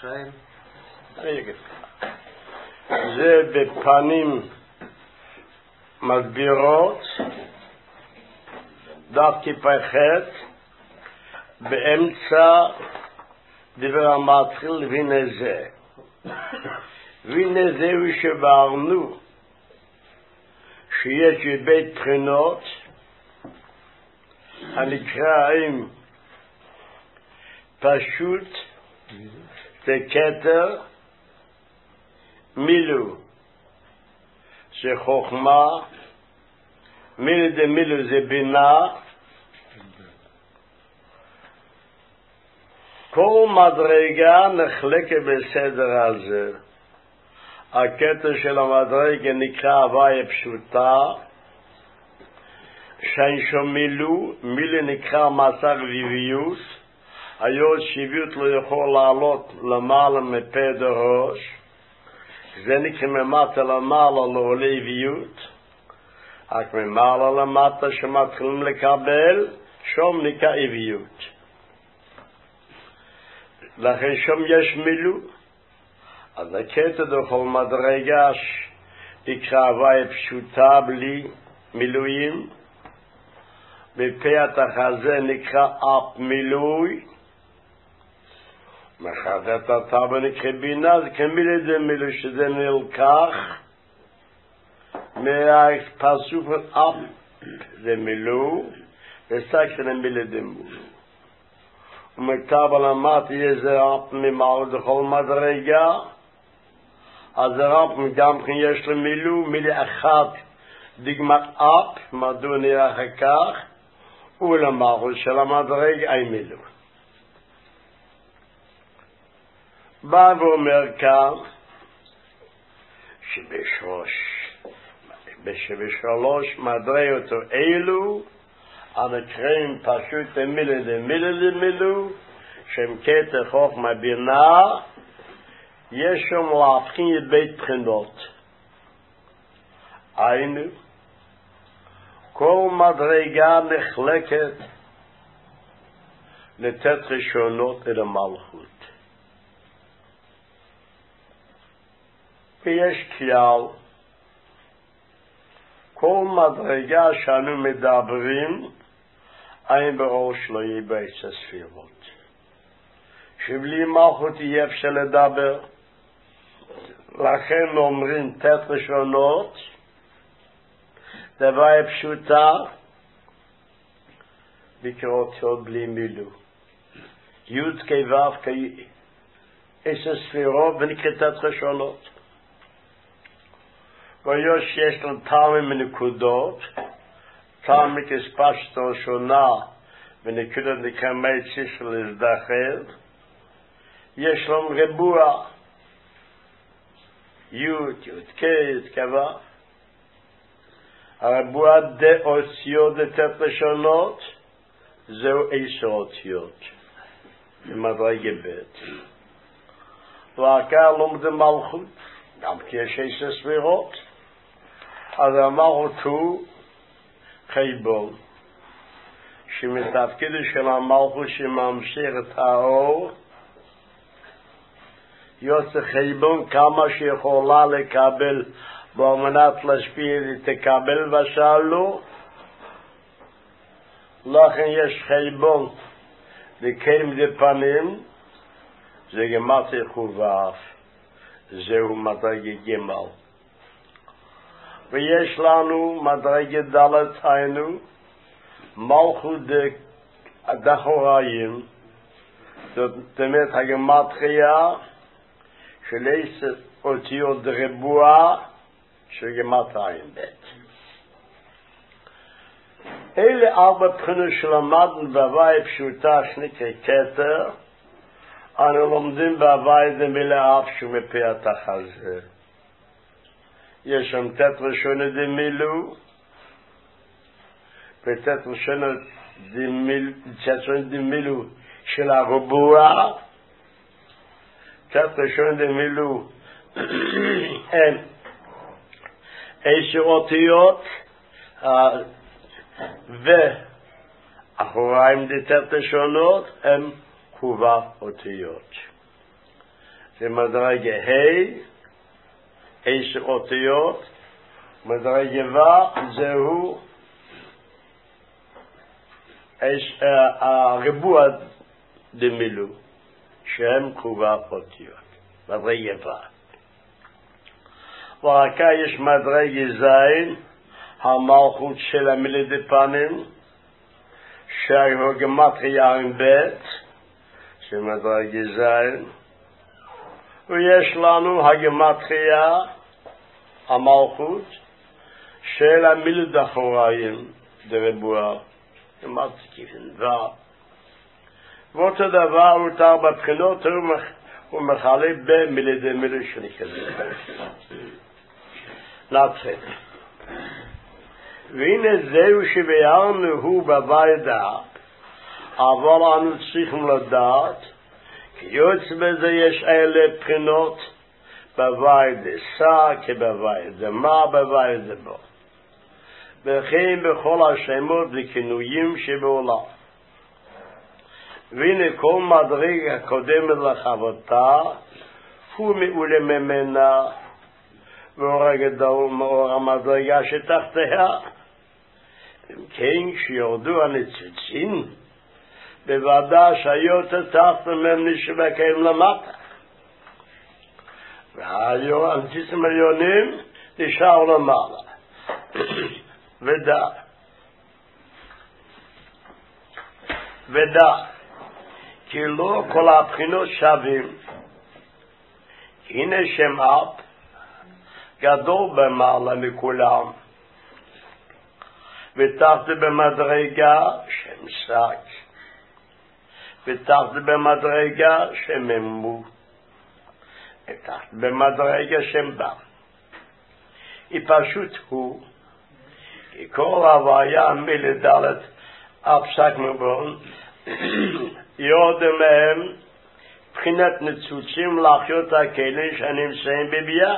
חיים? זה בפנים מסבירות, דף כפחת, באמצע דבר המתחיל והנה זה. והנה זהו שבארנו, שיש בית בחינות, הנקראים פשוט, זה כתר, מילו, זה חוכמה, מילו זה מילו זה בינה, כל מדרגה נחלקת בסדר הזה. הכתר של המדרגה נקרא הוויה פשוטה, שאין שם מילו, מילו נקרא מסע רביביות, היות שביעות לא יכול לעלות למעלה מפה דראש, זה נקרא ממטה למעלה לעולה ביות, רק ממעלה למטה שמתחילים לקבל, שום נקרא ביות. לכן שום יש מילו, אז הכתר דכל מדרגה נקרא הוויה פשוטה בלי מילואים, בפתח הזה נקרא אפ מילוי, מחדת הטבע נקרא בינה, זה כמילה זה מילוי שזה נלקח מהפסוק אפ זה מילוי, וסק זה מילה דמול. ומטבע למטה יש זה אפ ממעל דכל מדרגה, אז אפ גם כן יש לו מילוי, מילה אחת דגמת אפ, מדוע נראה אחר כך, ולמעל של המדרגה אין מילוי. בא ואומר כאן שבשלוש מדרגות אלו הנקראים פשוט דמילו שהם כתר חוכמה בינה, יש שם להבחין את בית בחינות. היינו כל מדרגה נחלקת לתת ראשונות אל המלכות. ויש כלל, כל מדרגה שאנו מדברים, אין באור שלו יהיה בעץ הספירות. שבלי מלכות יהיה אפשר לדבר. לכן אומרים תת ראשונות, דבר פשוטה, בקרות עוד בלי מילו. י' כו' כעץ הספירות ונקרא תת ראשונות. ויש יש לנו טעמים מנקודות, טעמים כספשתו שונה, ונקודות נקרא מייצי של הזדחל, יש לנו רבוע, י' כו', הרבוע אותיות לתת ראשונות, זהו 10 אותיות, במדרגה ב'. ואחר לומדים מלכות, גם כי יש 10 ספירות, אז המלכות הוא חייבון, שמתפקיד של המלכות שממשיך את האור, יוצא חייבון כמה שיכולה לקבל, במנת להשפיע תקבל ושאלו, לכן יש חייבון לקיים דפנים, זה גמטה חובף, זהו מדרגה גמל. ויש לנו מדרגה דלת היינו, מלכות דחוריים, זאת אומרת הגמטריה של 10 אותיות רבוע של גמטריים בית. אלה 4 בחינות שלמדנו בהוויה פשוטה שנקרא כתר, אנו לומדים בהוויה דמילה אף שהוא מפתח הזה. יש שם תת ראשונות דמילו, ותת ראשונות דמילו של הרבוע, תת ראשונות דמילו הם 10 אותיות, ואחוריים דתת ראשונות הם חובה אותיות. זה מדרגה ה' 10 אותיות, מדרגה ו' זהו הריבוע דמילו, שהם קרובה אותיות, מדרגה ו'. ורקה יש מדרגה ז', המלכות של המילה דפנים, שהגמטריה עם בית, שמדרגה ז', ויש לנו הגמטריה, המלכות, של המילה דחוריים, דרבוע, גמטריה ו'. ואותו דבר יותר בבחינות, הוא מחלה במילה דמילה שנקרא. נתחיל. והנה זהו שביארנו הוא בוועדה, אבל אנו צריכים לדעת, כי יוצא בזה יש אלה בחינות בוועדה, שא כבוועדה, מה בוועדה בו. וכן בכל השמות וכינויים שבעולם. והנה כל מדרגה הקודמת לחוותה, הוא מעולה ממנה, ואור הגדול מאור המדרגה שתחתיה. אם כן, כשיורדו הניצוצים, בוודאי שהיות תחת מהם נשבקים למטה. והניצוצים העליונים נשאר למעלה. ודע, כי לא כל הבחינות שווים. הנה שם אב, גדול במעלה מכולם, ותחת במדרגה שם שק, ותחת במדרגה שם אמו, ותחת במדרגה שם בם. פשוט הוא, כי כל הוויה מלדלת הפסק מבון, יודעים מהם בחינת ניצוצים לחיות הכלים שנמצאים בביאה.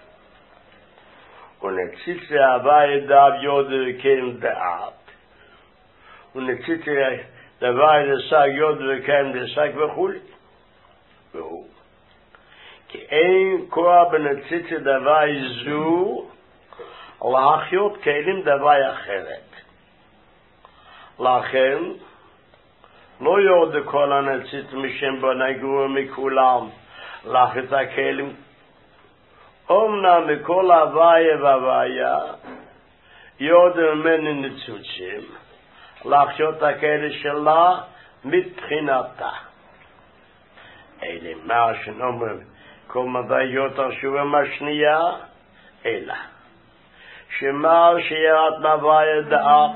ונציץ להווה ידב יודע וכלים דעת. ונציץ להווה ידסק יודע וכלים דסק וכו'. והוא. כי אין כוח בנציץ להווה זו לחיות כלים דבר אחרת. לכן, לא יורד כל הנציץ משם בנגרו מכולם לחיות הכלים. אומנם מכל הוויה והוויה יורד ממני ניצוצים לחיות הכלים שלה מבחינתה. אלה מה שנאמר כל מדרגות הרשובה השנייה, אלא שמה שירד מהוויה דעת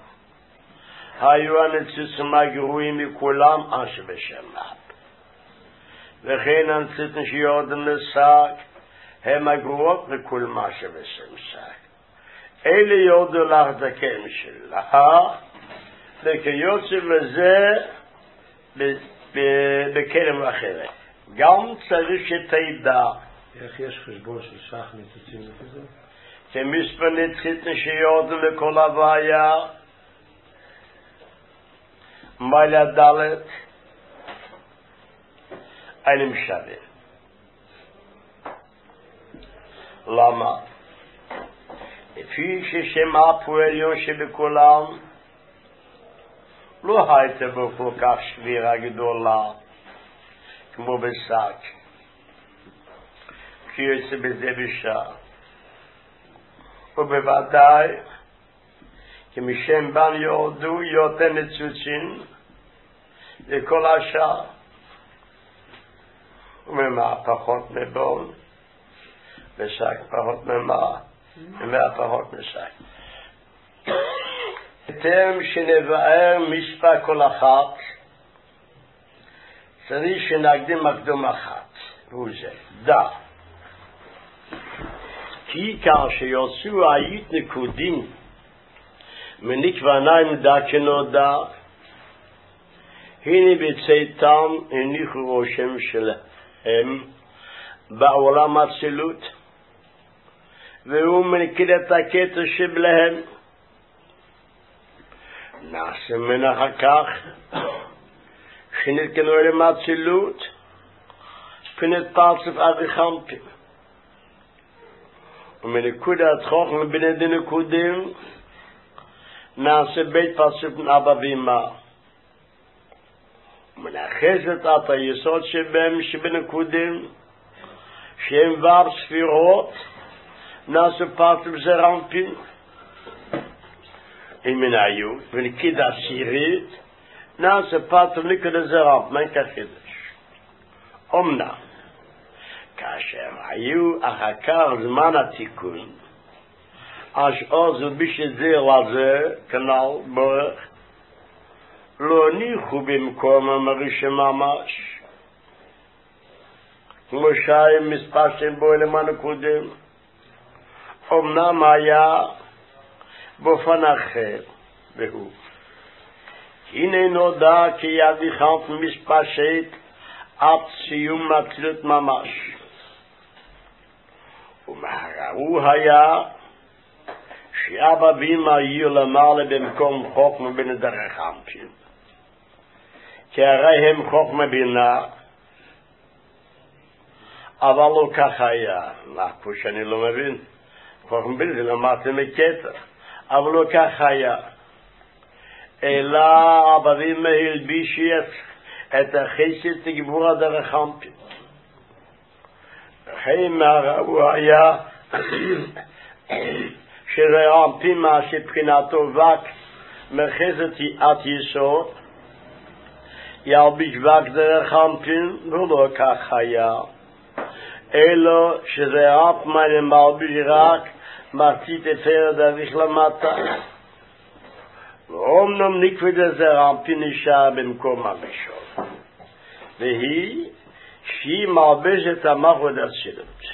היו הניצוצים הגרועים מכולם אשר בשמם. וכן הניצוצים שיורדים לשק הם הגרועות מכל מה שבשם שק. אלה יורדו לך דקם שלה, וכיוצא בזה בכלם אחרת. גם צריך שתדע. איך יש חשבון של שח ניצוצים לפי זה? כמספר ניצוצים שיורדו לכל הוויה, מעלה ד' אינם שווים. למה? לפי ששם הפועליון שבכולם לא הייתה בו כל כך שבירה גדולה כמו בשק, כי יוצא בזה בשעה. ובוודאי כי משם בן יורדו יותר ניצוצים לכל השאר, וממה פחות מבון, בשק פחות ומה פחות משק. יותר שנבאר מספר כל אחת, צריך שנקדים מקדום אחת, והוא זה, דע. כי כאשר יוצאו היית נקודים מנקווניים דקנודה, הנה בצאתם הניחו ראשם שלהם בעולם הצילות, והוא מנקד את הקטע שבלהם. נעשה מן אחר כך שנתקנו אליהם הצילות, spinet Parsif Avichampim. Und meine Kude hat Chochen bin den Kudim, nase Beit Parsif Abavima. Und meine Chesed hat Yesod Shebem Sheben Kudim, Shem Vav Sfirot, nase Parsif Zerampim. In mijn ayu, wenn ik dat sirit, na se pater niet de zerap, mijn kachidish. Omna, kasher ayu achakar zman atikun, as ozu bishizir laze, kanal borech, lo nichu bimkom amarishe mamash, Moshayim mispashim bo eleman kudim, omna maya, באופן אחר, והוא הנה נודע כי ידי חנף משפשט עד סיום מצלות ממש ומהראו היה שאבא בימה יהיו למעלה במקום חוכמה בין דרך חנפים כי הרי הם חוכמה בינה אבל לא כך היה פה שאני לא מבין חוכמה בינה זה למדתי מקטע אבל לא כך היה. אלא אבבים הלבישי את החסד תגבור הדרך חנפים. וכן מהראו היה שזה חנפים מה שבחינתו וק מחסד עד יסוד ילביש וק דרך חנפים ולא כך היה. אלא שזה חנפים מלביש רק מצית אפרד אביך למטה ואומנם נקפד הזרעמפי נשאר במקום הראשון והיא שהיא מלבשת המחוד הסילות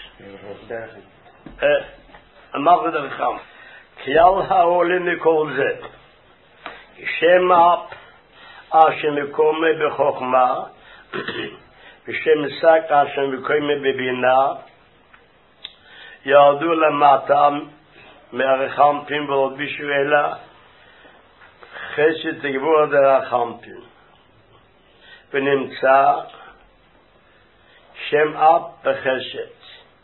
המחוד הרחם כלל העולה מכל זה כשם אפ אשר מקומה בחוכמה ושם שק אשר מקומה בבינה ירדו למטה מהרחמפים והלבישו אלה חסד תגבור דרחמפים ונמצא שם אב בחסד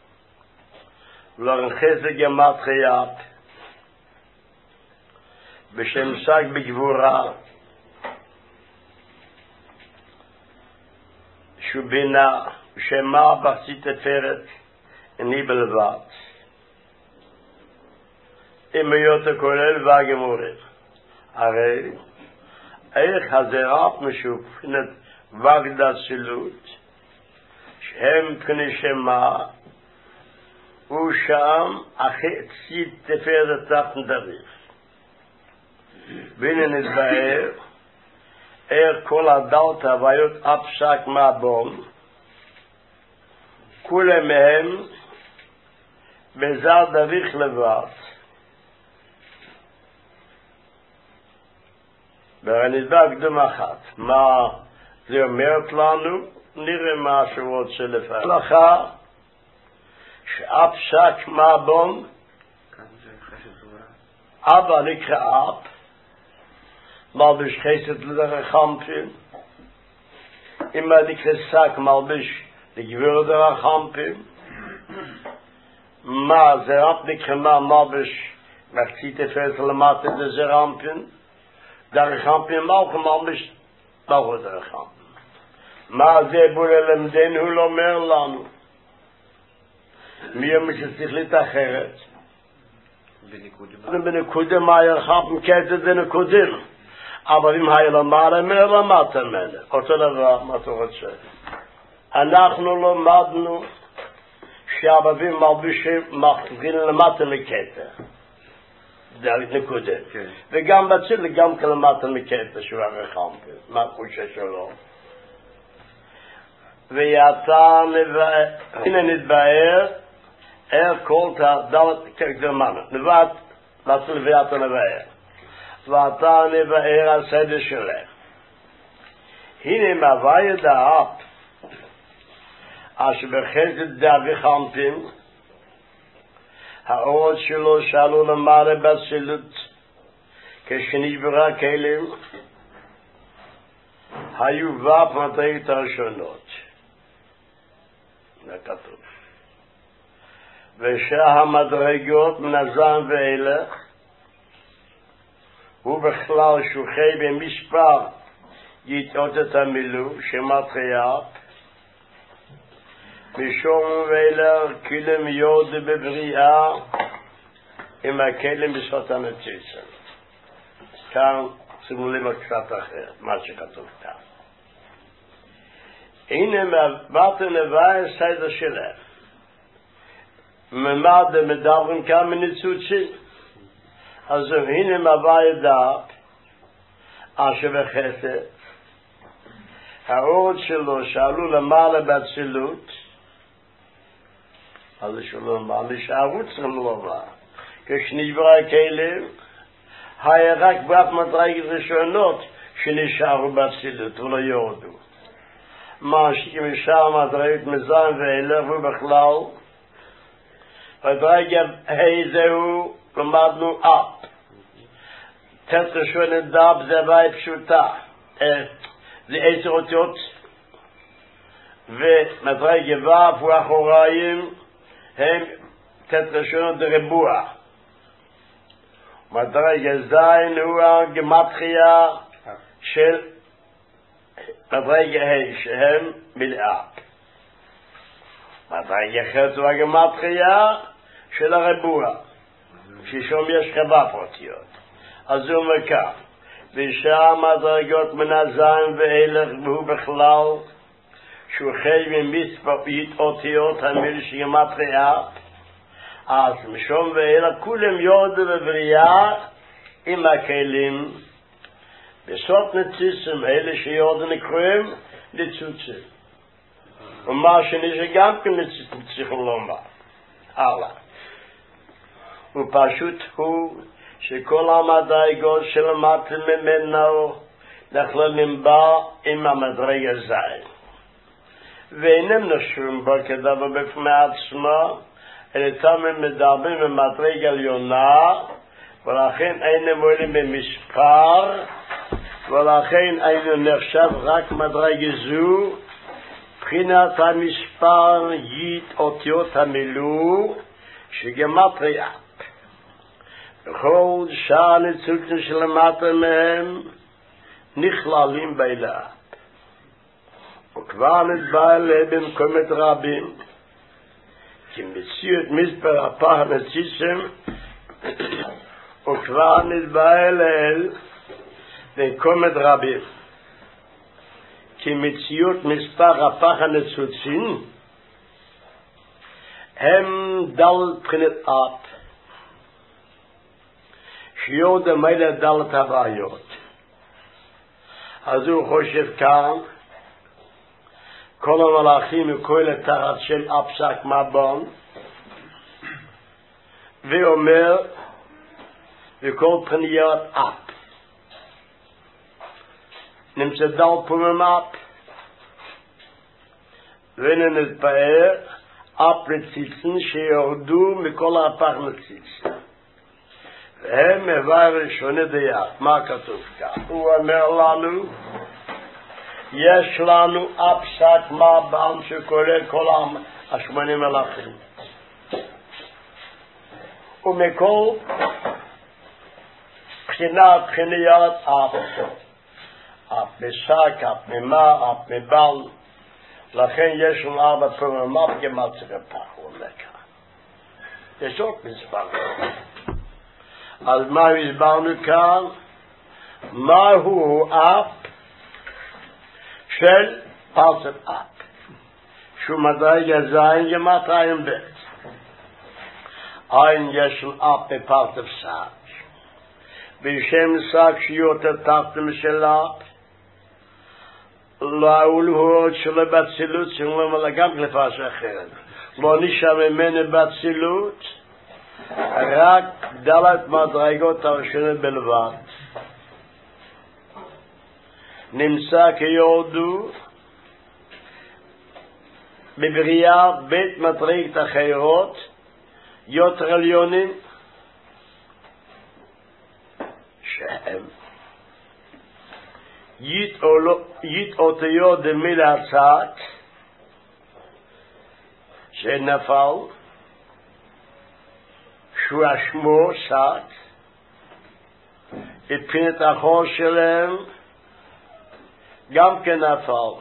ולרן חסד גמטרי אב בשם שק בגבורה שובינה בשם מה בחצי תפארת אני בלבד. אם להיות הכולל והגמורים. הרי איך הזרעת משופנת וגדה סילות שהם פני שמה ושם החצי תפארת תחת דריך. והנה נתבהר איך כל הדלת הוויות אפשק מהבום כולם מהם בזר דריך לבד. ונדבר קדום אחת. מה זה אומרת לנו? נראה משהו עוד שלפעמים. לך שאב שק מהבום אבא נקרא אב מלביש חסד לדרך חנפים אמא נקרא שק מלביש לגבור דרך חנפים מה זרעמפ נקרא מה מלביש מחצית תפארת למטה דזרעמפים דרך חנפים מלכה מלביש מלכה דרך חנפים מה זה בורא למדנו לא אומר לנו מי שצריך להתאחרת בנקודם מה ירחפם כתת בנקודם אבל אם היה למעלה למטה ממנו אותו דבר מה אתה רוצה אנחנו למדנו שהאבבים מלבישים מחזיקים למטה מקטע דרך נקודם וגם בציל גם כלמטה מקטע שהוא הרחמפים מה החושה שלו ויתה הנה נתבהר כל תדלת כגרמנה נבט לצל ויתה נבהר ואתה נבהר על סדר שלך הנה מהווה ידעת אשר בחסד דאבי חנפים האורות שלו שעלו למעלה בסילות כשנשברה כלים היו ואף מטרית הראשונות כתוב. ושהמדרגות מן הזעם ואילך, הוא בכלל שוחי במספר יתעות את המילוא, שמטריה, משום ואילך כלם יוד בבריאה, עם הכלם בסרטן הציצן. כאן שימו לב קצת אחר, מה שכתוב כאן. הנה מעברת נביא סיידר שלהם. ממד מדברים כאן מניצוצים. אז הנה מביא דעת, אשר וחסד. האורות שלו שעלו למעלה באצילות, אז שלו למעלה שערות צריכים לומר. כשנברא הכלים, היה רק בת מדרגות ראשונות שנשארו באצילות ולא יורדו. מה שמשאר מדרגות מזעם ואילך ובכלל, מדרגה זהו למדנו אפ. תת ראשון דאב זה הווי פשוטה. זה 10 אותיות, ומדרגה ו' ואחוריים הם תת ראשון דרבוע. מדרגה זין הוא הגמטריה של מדרגה ה' שהם מלאה. מדרגה ח' הוא הגמטריה של הרבוע, ששום יש חווה פרטיות. אז הוא מכך, ושאר מדרגות מן הזעם ואילך והוא בכלל, שהוא חי ממספר אותיות המיל שגמטריה, אז משום ואילך כולם יודו בבריאה עם הכלים, בסוף נציסים אלה שיודו נקרואים ניצוצים. ומה שני שגם כן ניצוצים צריכים לומר. הלאה. ופשוט הוא שכל המדרגות שלמדתם ממנו נכללים בה עם המדרגה זין. ואינם נשארים בה כדבר בפני עצמו, אלא תמיד מדברים במדרגה עליונה, ולכן אינם עולים במספר, ולכן אינם נחשב רק מדרגה זו, מבחינת המספר אותיות המילוא, שגמטריה. בכל שאר ניצוצים שלמדתם מהם נכללים באילת. וכבר נתבע אליהם במקומות רבים, כי מציאות מספר הפח הנציסים, וכבר נתבע אליהם במקומות רבים, כי מציאות מספר הפח הנצוצים, הם דל בחינת אף, שיוד המילא דלת הבעיות. אז הוא חושב כאן, כל המלאכים וכל תחת שם אפסק מבון, ואומר, וכל פניות אפ. נמצא דל פומם אפ, ונתפאר אפ נציצים שיורדו מכל הפח נציצים. והם מביא ראשוני דיית. מה כתוב כאן? הוא אומר לנו, יש לנו אפסק מבן שכולל כל השמונים מלאכים. ומכל בחינות אפ. אפ מסק, אפ ממה, אפ מבל. לכן יש לנו 4 פעמים אפ גמטריה פח. הוא אומר כאן. יש עוד מספר. אז מה הסברנו כאן? מהו אפ של פרסת אפ? שהוא מדרגה זין גמטריה עם בית. אין יש אפ בפרסת סק. בשם סק שיותר תחתם של אפ. לא הולהות שלו בצילות, שאומרים עליו גם כלפה שאחרת. לא נשאר ממנו בצילות, רק דלת מדרגות הראשונות בלבד. נמצא כיורדו בבריאה בית מדרגת אחרות, יותר עליונים, שהם יתאותיות דמיל הצעת, שנפל, שהוא השמו שק, מבחינת החור שלהם, גם כן נפל.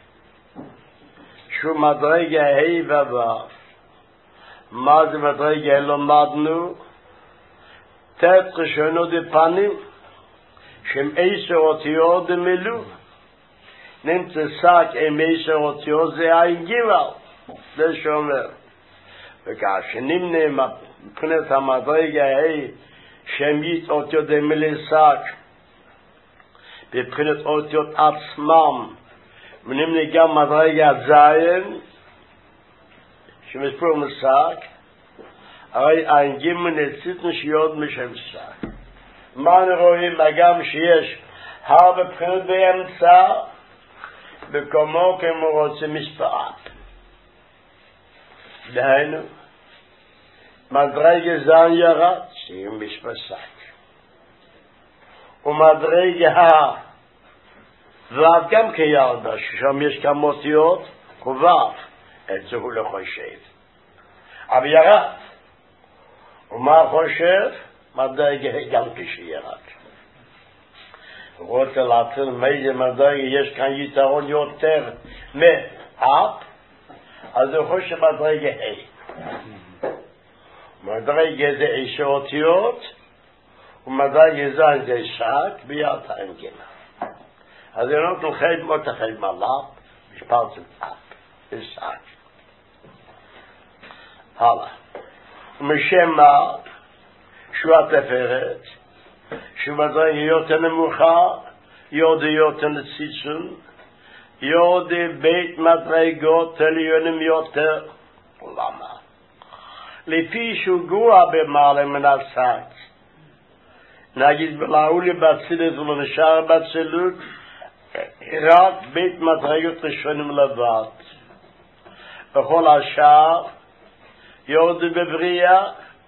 שהוא מדרגה ה' ו'. מה זה מדרגה? למדנו תת ראשונות דפנים, שהם 10 אותיות דמילוא. נמצא שק עם 10 אותיות זה עין גימל. זה שאומר. וכאשר נמנה מבחינת המדרגה ה' שהם אותיות דמילוא שק, מבחינת אותיות עצמם, ונמנה גם מדרגה זין, שמספור משק, הרי עין גימל נציתנו שיוד משם שק. מה רואים? גם שיש הרבה בחינות באמצע, וכמו כמו רוצה מספרת. דהיינו, מדרגה זין ירד, שיהיה מספר שק. ומדרגה ו' גם כירדה, ששם יש כמה אותיות, ו' את זה הוא לא חושב. אבל ירד. ומה חושב? מדרגה גם כשירד. הוא רוצה להתחיל מאיזה מדרגה, יש כאן יתרון יותר מאפ, אז הוא חושב מדרגה ה'. מדרגה זה 10 אותיות, ומדרגה זין זה שק, ביד העין גימל. אז אני לא תלחי מאוד תחי מלאפ, משפט של אפ, זה שק. הלאה. ומשם מה? שהוא התפארת, שהוא מדרגה יותר נמוכה, יודע יותר נציצון, יודע בית מדרגות עליונים יותר. למה? לפי שהוא גרוע במעלה מן השק. נגיד בלעולי בצילת ולנשאר בצילות, רק בית מדרגות ראשונים לבד. בכל השאר, יודע בבריאה,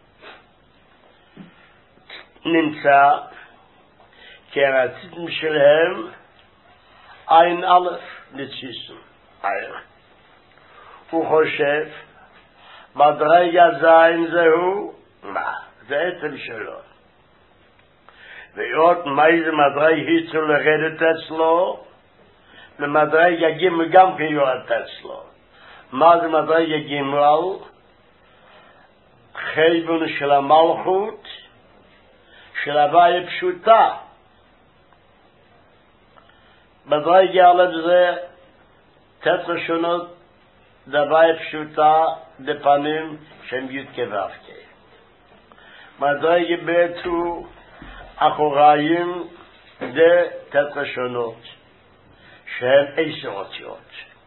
נמצא כי הרציתם שלהם עין א' נציסו. הוא חושב מדרגה זין זהו מה? זה עצם שלו. ועוד מאיזה מדרגה היצו לרדת אצלו, ומדרגה גימל גם כן יורד אצלו. מה זה מדרגה גימל? חלבון של המלכות, של הוויה פשוטה. מדרגה א' זה תת ראשונות דוויה פשוטה דפנים שהם י' כו'. מדרגה ב' הוא אחוריים זה תת ראשונות שהם 10 אותיות.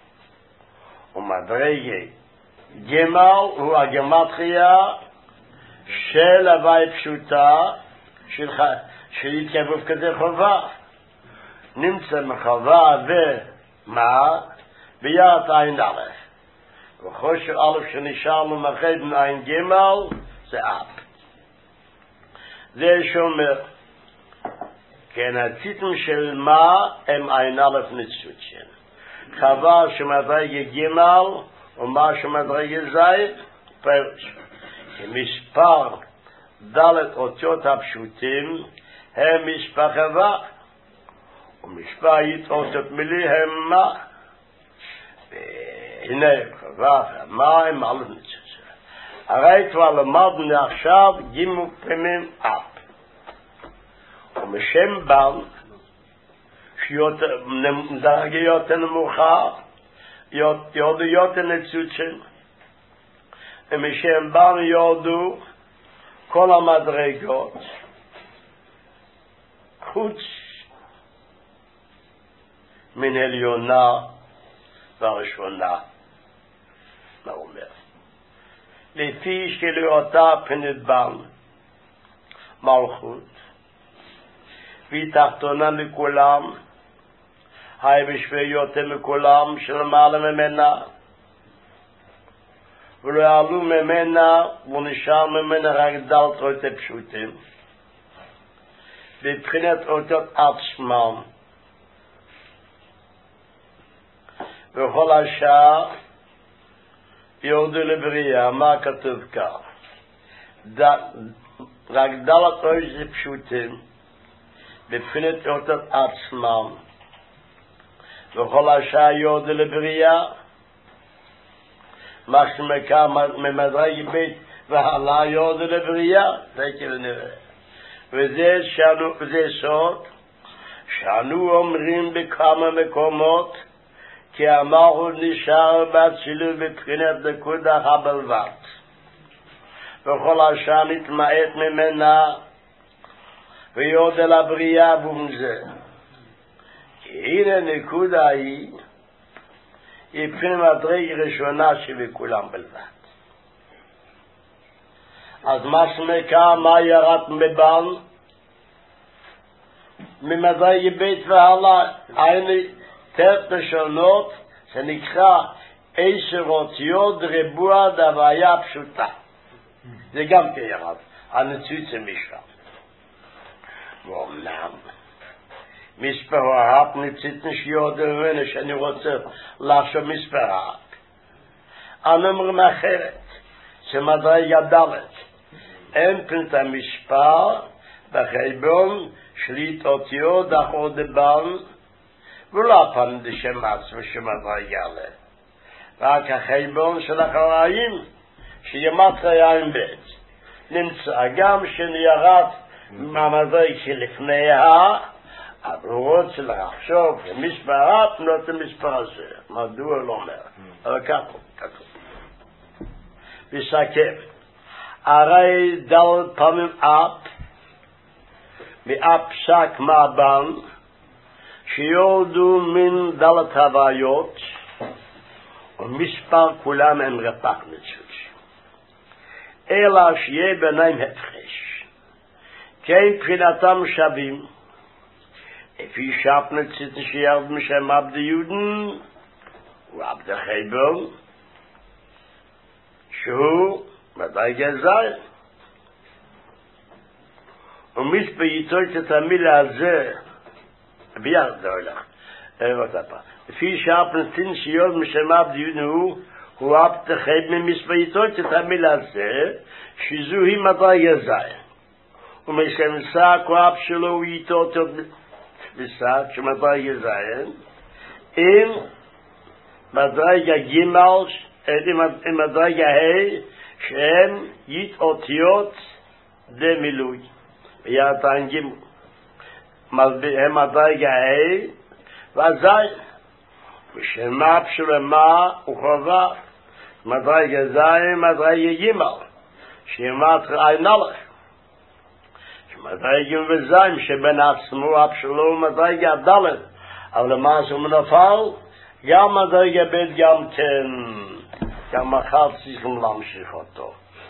ומדרגה ג' הוא הגמטריה של הוויה פשוטה של יתקבוב כזה חובה. נמצא מחובה ומה? ביד עין א'. וחושר א' שנשאר למחד מן עין ג' זה א'. זה שאומר, כן הציטים של מה הם עין א' נצוצ'ן. חובה שמדרגה ג' ומה שמדרגה ז' פירוש. מספר ד' אותיות הפשוטים הם מספר חובה. ומספר אותיות מילי הם מה? הנה חובה ומה הם א' נצוצ'ן. הרי כבר למדנו עכשיו גימל פנימיים אפ. ומשם בן דרגה יותר נמוכה יודו יותר נצוצ'ן. ומשם בן יודו כל המדרגות חוץ מן עליונה והראשונה. מה אומר? לפי שלאותה פנת בן מלכות והיא תחתונה לכולם, היי בשווה יותר מכולם שלמעלה ממנה, ולא יעלו ממנה ונשאר ממנה רק דלתות פשוטים. מבחינת אותות עצמם, וכל השאר יורדו לבריאה, מה כתוב כאן? רק דלת אויז פשוטים, בבחינת אותות עצמם, וכל השעה יורדו לבריאה, מה שמקע ממדרג בית והעלה יורדו לבריאה, זה כאילו נראה. וזה סוד, שאנו אומרים בכמה מקומות, כי המלכות נשאר באצילות בבחינת נקודה הבלבד. וכל השאר נתמעט ממנה ויורד אל הבריאה במזה. כי הנה נקודה היא בחינת מדרג ראשונה שבכולם בלבד. אז מה שמקע, מה ירד מבן? ממדרג בית והעלה. תרת לשונות, שנקרא 10 אותיות ריבוע דוויה פשוטה. זה גם כירד, הנצוץ המשם. ואומנם, מספר הרב נצית נשיות ממנו שאני רוצה לחשוב מספר הרב. אנו אומרים אחרת, שמדרג הדלת, אין פנת המספר בחשבון שליט אותיות אחור דבן, ולא הפעם דשם עצמו שמדרג עליה. רק החשבון של החראים, שימטרה עין בית. נמצא גם שנירד מהמדרג שלפניה, אבל הוא רוצה לחשוב מספר אף, לא את המספר הזה. מדוע לא אומר? אבל כתוב. וסכם, הרי דל פעמים אף, מאף פסק מהבן, שיורדו מן דלת הוויות, ומספר כולם הם רפק נצוץ. אלא שיהיה ביניהם הפרש. כן מבחינתם שווים, לפי שף נצית שירד משם עבד יהודן, ועבד חייבון, שהוא מדרג הזין. ומספר יצוץ את המילה הזה, ביחד זה הולך. לפי שף נצית שירד משם עבד יהודן הוא עבד חייבון מספר יצוץ את המילה הזה, שזוהי מדרג הזין. ומשכנסה כואב שלו הוא איתות בסד שמדרג הזין, עם מדרג הגימל, עם מדרג ההי, שהם אותיות דמילוי. ויעתן גימל. הם מדרג ההי והזין. ושמה פשלמה וחובה. מדרג הזין, מדרג הגימל. שימת רעי נלך. מדרגים וזיים שבין עצמו אבשלום מדרג הדלת, אבל למעשה הוא נפל, גם מדרג הבית גם כן, גם מחר צריכים להמשיך אותו.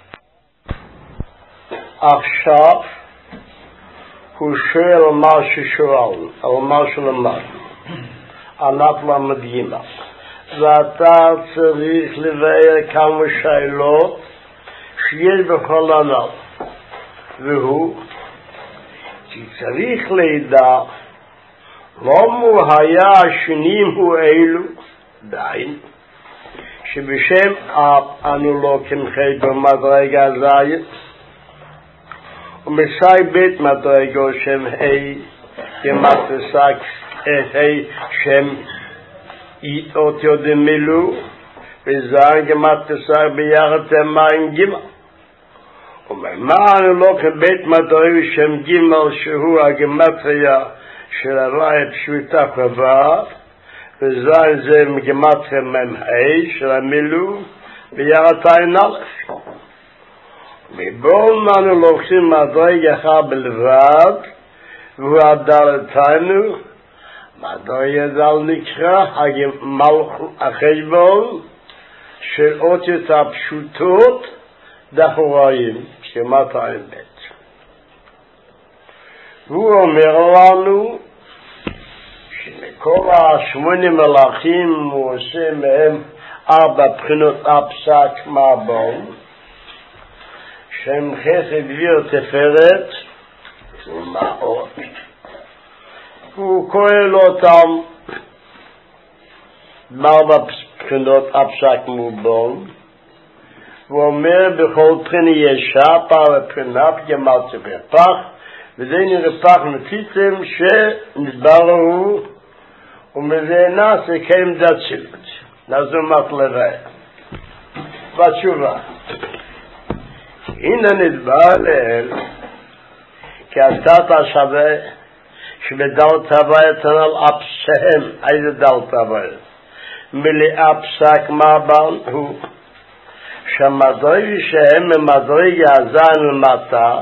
עכשיו הוא שואל מה ששואל, על מה שלמד, ענת למדגימה, ואתה צריך לבאר כמה שאלות שיש בכל ענת, והוא כי צריך לידע למה היה השנים הוא אלו דיין שבשם אנו לא כמחי במדרג הזין ומסי בית מדרגו שם ה' כמתסק ה' שם אותיות דמילו וזין כמתסק ביחד מים גימה ומה אנו לא כבית מדרג שם גימל שהוא הגמטריה של הרי פשוטה קבע וזין זה מגמטריה ממהי של המילו ביחד א' מבול אנו לוקחים מדרג אחד בלבד והוא הדלתנו מדרג הדל נקרא החשבון של אותיות הפשוטות דחוראים שמת עין בית. הוא אומר לנו שמכל 8 מלאכים הוא עושה מהם 4 בחינות הפסק מהבון שהם חסד גביר תפארת ומעות הוא כולל אותם ב4 בחינות הפסק מהבון ואומר בכל פרני ישפה ופרניו ימלצה בפח, וזה נרפח מציצם שנדברו ומזה נעשה כעמדת שילת. נעזו מטלבה. בתשובה. הנה נדבר לאל, כי אתה תשווה שבדלת הבית על אפסהם, איזה דלת הבית? מלאה פסק מבן הוא שהמדרג שהם ממדרג הזין למטה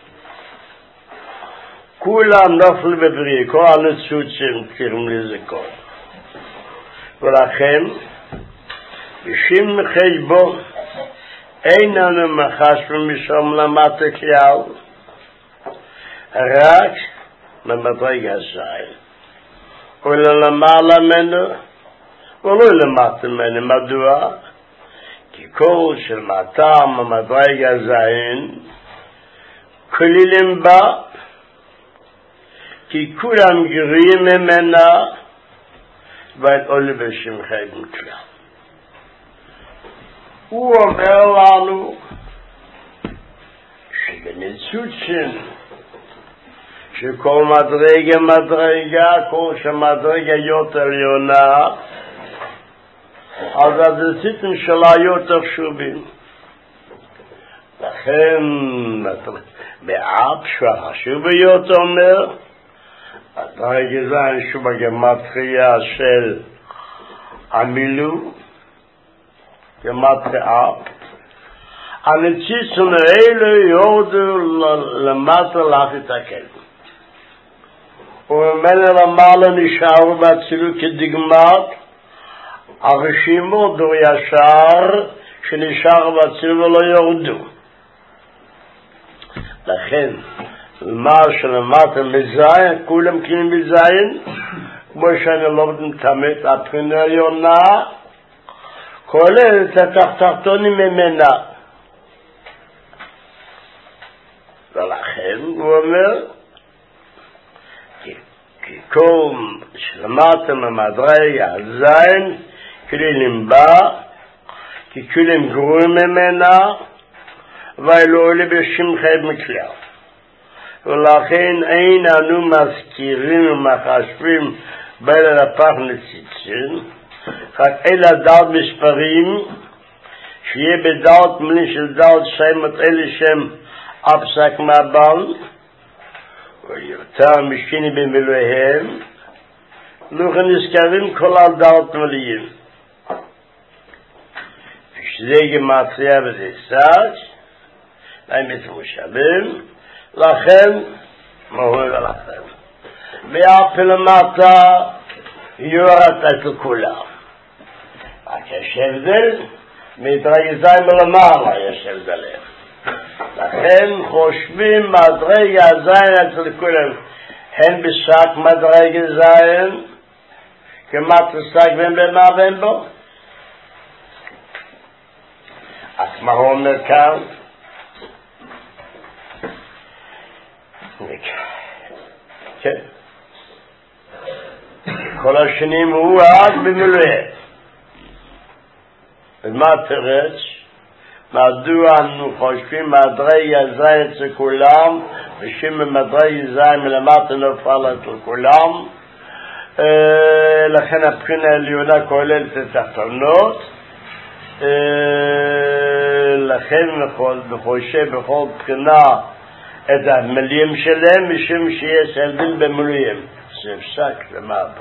כולם נופל בבריא, כל הנצוצים קוראים לזה כל. ולכן בשם חשבון אין לנו מחשבים משום למטה כלל, רק ממדרג הזין. ולא למעלה ממנו ולא למטה ממנו. מדוע? כי כל של מטה ממדרג הזין כוללים בה, כי כולם גרועים ממנה ועולה בשם חיים כלל. הוא אומר לנו שבניצוצים שכל מדרגה, כל שמדרגה יותר עליונה, אז הניצוצים שלה יותר חשובים. לכן באב שהחשוב ביותר אומר, מדרגה זה שהוא בגמטריה של המילו, גמטריה, הניצוצים האלה יורדו למטה להחתקל. וממנו למעלה נשארו באצילות כדגמת הרשימות דור ישר שנשאר באצילות ולא יורדו. לכן מה שלמטה מזיין, כולם קיימים מזיין, כמו שאני לומדים תמיד, הבחינה העליונה כולל את התחתונים ממנה. ולכן הוא אומר כי כל שלמטה ממדרג הזין כלילים בה, כי כלים גרועים ממנה ואילו עולה בשם חייב מכלל. ולכן אין אנו מזכירים ומחשבים בין הפח נציצים, רק אלה דעת מספרים שיהיה בדעת מלין של דעת שמות אלה שם הפסק מהבן ויותר משכיני במילויהם נוכל נזכרים כל על דעת מלאים ושזה גמטריה וזה סאג' האמת מושבים. לכן מה הוא אומר לכם? ואף למטה יורד את לכולם. רק יש הבדל מדרג זין מלמעלה יש הבדלים. לכן חושבים מדרג הזין אצל כולם הן בשק מדרג זין כמעט שק בן במה בן בו. אז מה הוא אומר כאן? כן. כל השנים הוא עד במילואה. ומה תרץ? מדוע אנו חושבים מדרג הזין אצל כולם ושם מדרג הזין מלמטה נופל אצל כולם, לכן הבחינה העליונה כוללת את התחתונות, לכן וחושב בכל בחינה את המלים שלהם משום שיש הבדל במילואים. זה הפסק למה הבא.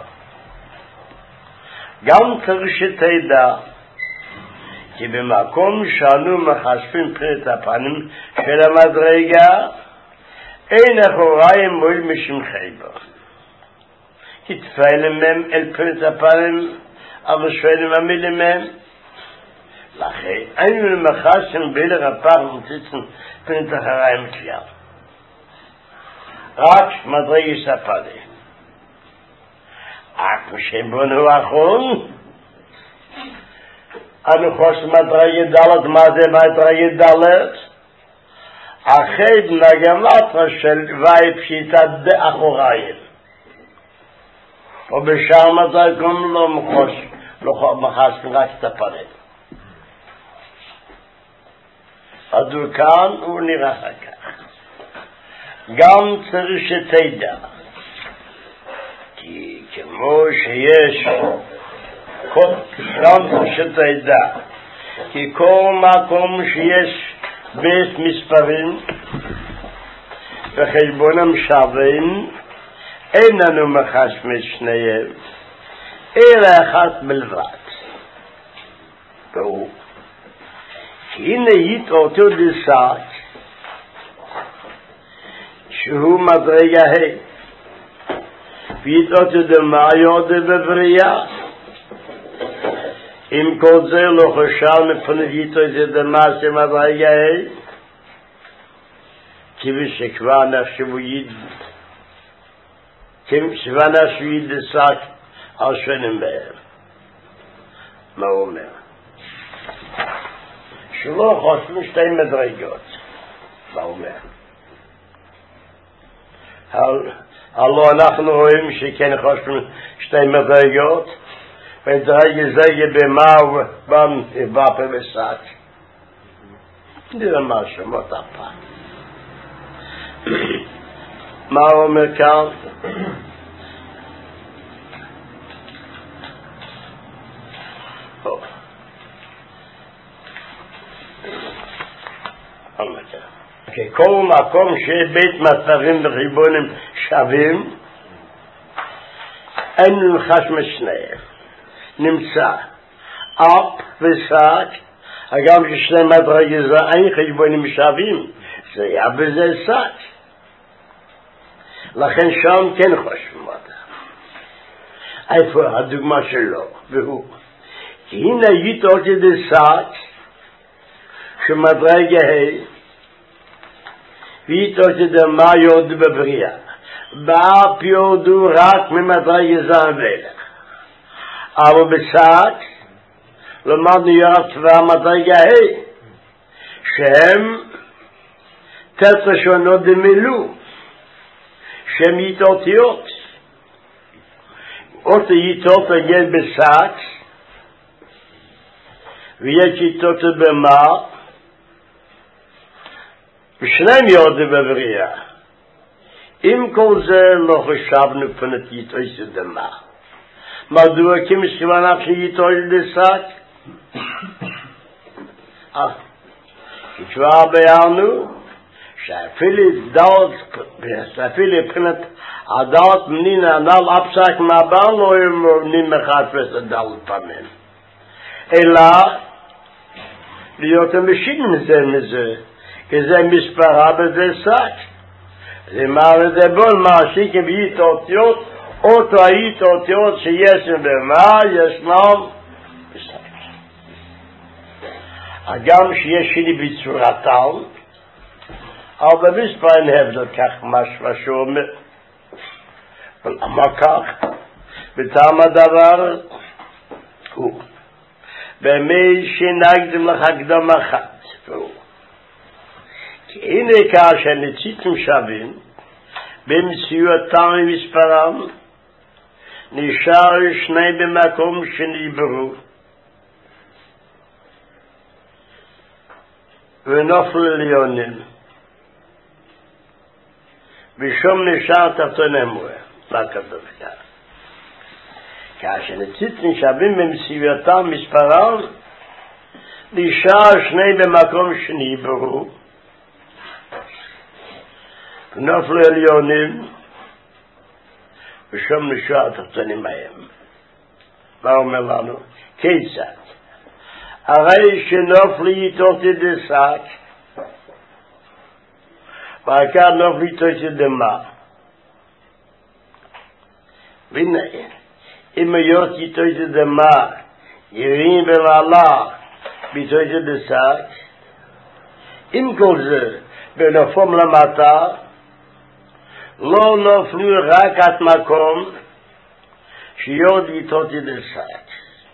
גם צריך שתדע כי במקום שאנו מחשבים פרט הפנים של המדרגה אין אחוריים מול משם חייבה. כי תפעלים מהם אל פרט הפנים אבל שואלים המילים מהם. לכן היינו מחשבים בלך הפח מציצים פרט אחריים כלל. רק מדרגה ספלי. אך משבון הוא אחרון אנו חושבים מדרגה דלת. מה זה מדרגה דלת? אחרי נגמטרה של ואי פשיטה דאחוריים. ובשאר מדרגים לא מחשבים רק את הפנים. הדוקן הוא נראה אחר כך. גם צריך שתדע, כי כמו שיש, גם צריך שתדע, כי כל מקום שיש בית מספרים וחשבונם שווים, אין לנו מחשב שניהם, אלא אחת מלבד. והוא, הנה יתאותו דסק, שהוא מדרגה ה' ויתאותו דמאיו דבבריאה. אם כל זה לא חושב מפני יתאותו דמאסי מדרגה ה', כיוון שכבר נחשבו יד, שכבר נחשבו יד דסק על שנים בהם. מה הוא אומר? שלא חושבים שתי מדרגות. מה הוא אומר? הלא אנחנו רואים שכן חושבים שתי מדרגות, ודרגה זה במה ובפה וסק. נראה משהו, מות הפעם. מה הוא אומר כאן? כל מקום שבית מצבים וחיבונים שווים, אין נחש משניהם. נמצא אפ וסק, גם ששני מדרגה זה אין חשבונים שווים, זה היה בזה סק. לכן שם כן חושבים אותה. איפה הדוגמה שלו? והוא, כי הנה יתאותי דסק, שמדרגה ה' ויתאותי דמאיו דבבריאה. באפ יודו רק ממדרגה זן ולך. אבל בסק, למדנו ירב והמדרגה ה' שהם תצא שונות דמילו, שהם יתאותיות. אותה יתאותה יש בסק, ויש יתאותה במה, ושניהם יודעים בבריאה. עם כל זה לא חשבנו פנת יתאותה דמה. מדוע כמסכימן שיתאותה דסק? כבר ביארנו, שאפילו פנת הדעת מנין הנל אפסק מהבן לא ימורנים מחפש הדלת פעמים. אלא להיות המשין מזה, כי זה מספרה בזה סק. זה מראה דבול מעשיקים יתאותיות, אותו היתאותיות שיש במה ישנם בסק. הגם שיש שלי בצורתם, אבל במספר אין הבדל כך משהו שאומר. ולמה כך? בטעם הדבר הוא, במי שנגדם לך קדם אחת, והוא, כי הנה כאשר נציתם שווים, במציאותם ומספרם, נשאר שני במקום שנעברו, ונופל עליונים. ושום נשאר תחתון אמורה. מה כתוב כאן? כאשר נציתם שווים במציאותם מספרם, נשאר שני במקום שנעברו, ונופל עליונים, ושום נשאר תחתונים מהם. מה אומר לנו? כיצד? הרי שנופל יתאותי דסק, ועקר נופל יתאותי דמה. והנה, אם היות יתאותי דמה, ירים ולעלה, ביתאותי דסק, עם כל זה, בנופם למטה, לא נופלו רק עד מקום, שיוד יתאותי דסק.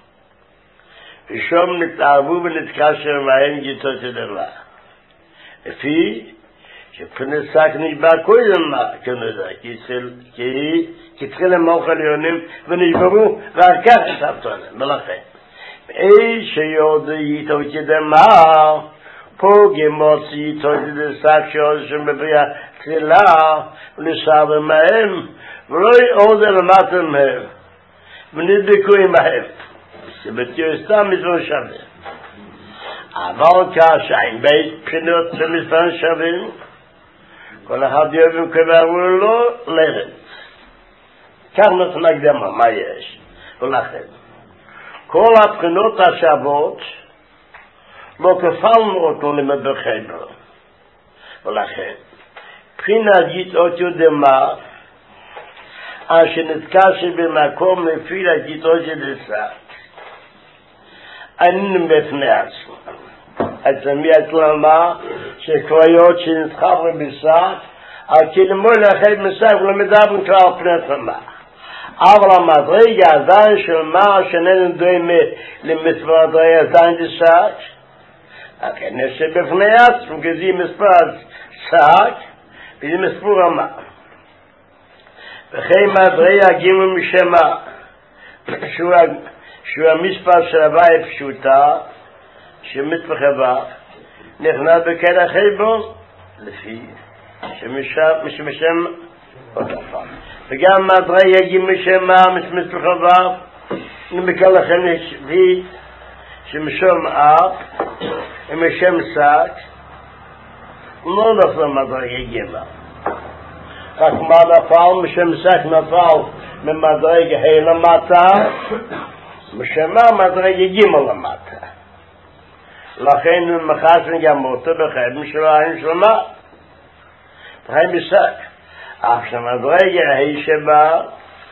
ושום נתערבו ונתקשר מהם יתאותי דמה. לפי שפנסק נשבע קודם מה, כנראה, כי תחיל המוח עליונים ונשברו ואחר כך תחתונים, ולכן. אי שיוד יתאותי דמה, מוציא תודי דסק שעושים בבריאה תחילה ולסער מהם ולא עוד למטה מהם ונדבקו עמהם שבתיאו סתם מזור שווה אבל כאשיים בית בחינות שמספר שווים כל אחד יובים כברו לו לרד כך נותן הקדמה מה יש ולכן כל הבחינות השוות לא כפלנו אותו למדרכי בו ולכן בחינה גיטות דמה אשר נתקש במקום לפי הגיטות דסק אין בפני עצמו עצמי עצלמה שכוויות שנתחבר בסק על כלמוי לאחד מסק ולמדבר כלל פני עצמה אבל המדרגה עדיין של מה שננו דומה למצוות עדיין דסק הכנס שבפני עצמו כזה מספר סק וזה מספור רמה וכי מדרגה גימו משמה שהוא המספר של הוואי פשוטה שמתפחבה נכנס בקד החייבון לפי שמשם עוד הפעם וגם מדרגה גימו משמה מתפחבה נמקל לכם לפי שמשום אף ומשם סק לא נפל מדרגה גימה רק מה נפל משם סק נפל ממדרגה ה' למטה משמה מדרגה גימה למטה לכן מחסן גם אותו בחיים שלהם שלמה בחיים בסק אף שמדרגה ה' שבה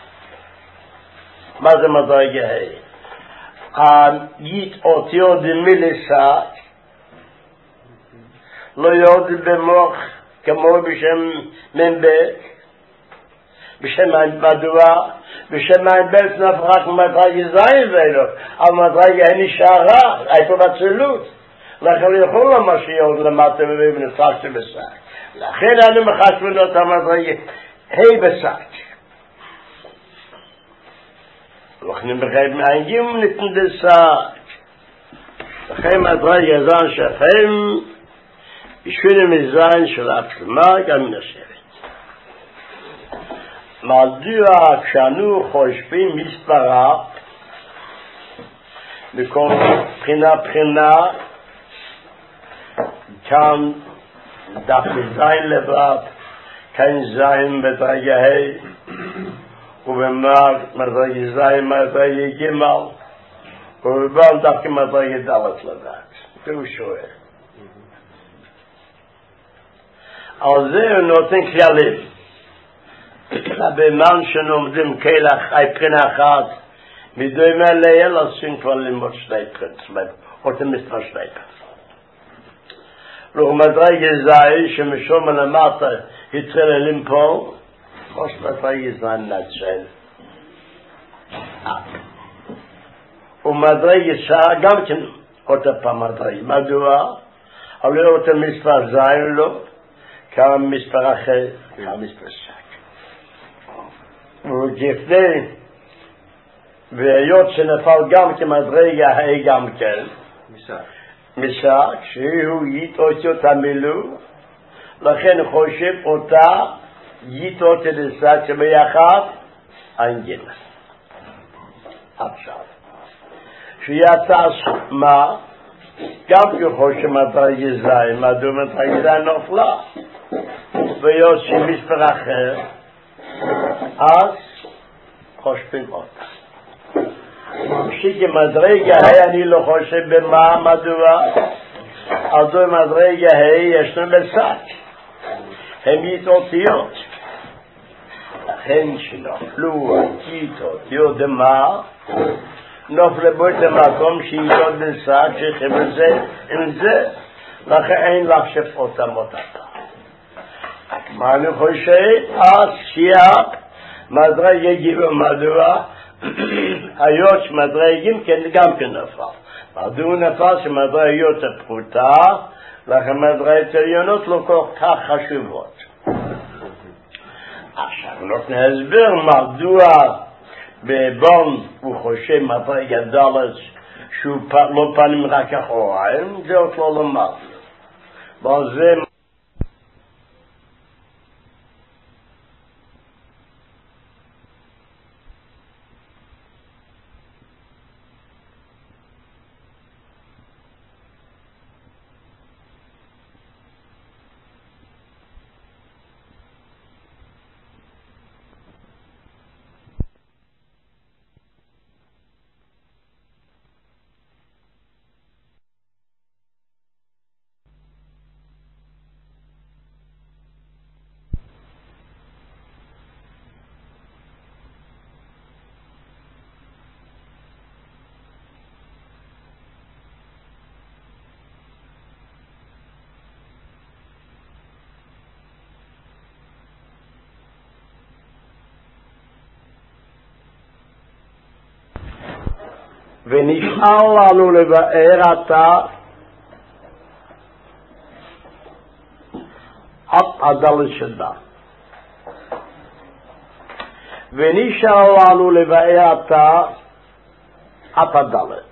מה זה מדרגה ה' יית אותיו דמילי סק לא יודע במוח כמו בשם מנבק בשם מדוע בשם מנבק נפרק מדרגה זין ואילו אבל מדרגה נשארה איפה בצלות לכן יכול למה שיוד למטה ונפרקת בסק לכן אני מחשבנו את המדרגה ה' בסק לכן בחיים מענגים ניתן דסק לכן מדרגה זין שכם בשביל המזין של עצמה גם נשבת. מדוע כשאנו חושבים מספרה בכל בחינה כאן דף זין לבד כאן זין בדרגה ה' ובמדרגה זין מדרגה ג' ובבעל דווקא מדרגה ד' לבד. והוא שואל על זה הוא נותן כללים במן שנומדים כלח בחינה אחת מדומה ליל עושים כבר ללמוד שני בחינות אותם מספר שני בחינות ומדרגה זין שמשום למטה התחיל ללמפור ראש מדרגה זין נצ'ל ומדרגה שעה גם כן אותה פעם מדרגה מדוע אבל אותה מספר זין לא כמה מספר אחר כמה מספר שק וכפני והיות שנפל גם כמדרגה ה' גם כן משק שהוא יתות אותה מילוא לכן חושב אותה יתות לסק שביחד אנגל עכשיו שיצא מה גם כחושב מדרגה זין מדוע מדרגה זין נופלה והיות שמספר אחר אז חושבים אותה שכמדרגה אני לא חושב במה מדוע על זו מדרגה ישנו בסק הם יתותיות לכן שנופלו יתותיות דמה נופל בו את המקום שיתות בסק שחבר זה עם זה לכן אין לחשב אותם אותה מה אני חושב אז שיח מדרגה גיבה מדוע היות שמדרגים גם כן נפל מדוע נפל שמדרגות הפחותה לכן מדרגות עליונות לא כל כך חשובות עכשיו נותן הסבר מדוע בבון הוא חושב מדרגה ד' שהוא לא פנים רק אחוריים זה עוד לא למד וזה ונשאר לנו לבאר עתה עד הדלת שדה. ונשאר לנו לבאר עתה עד הדלת.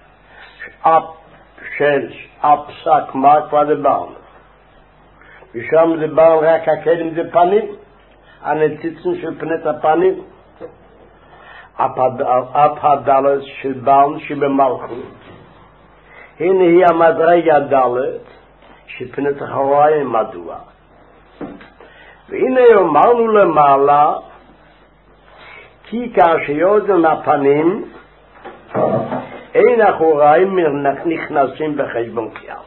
של הפסק מה כבר דיברנו. ושם דיברנו רק הקדם זה פנים, הנציצים של פנת הפנים. אף הדלת של בן שבמלכות. הנה היא המדרגה הדלת שפנת אחוריים מדוע. והנה אמרנו למעלה כי כאשר יודעים הפנים אין אחוריים נכנסים בחשבון כלל.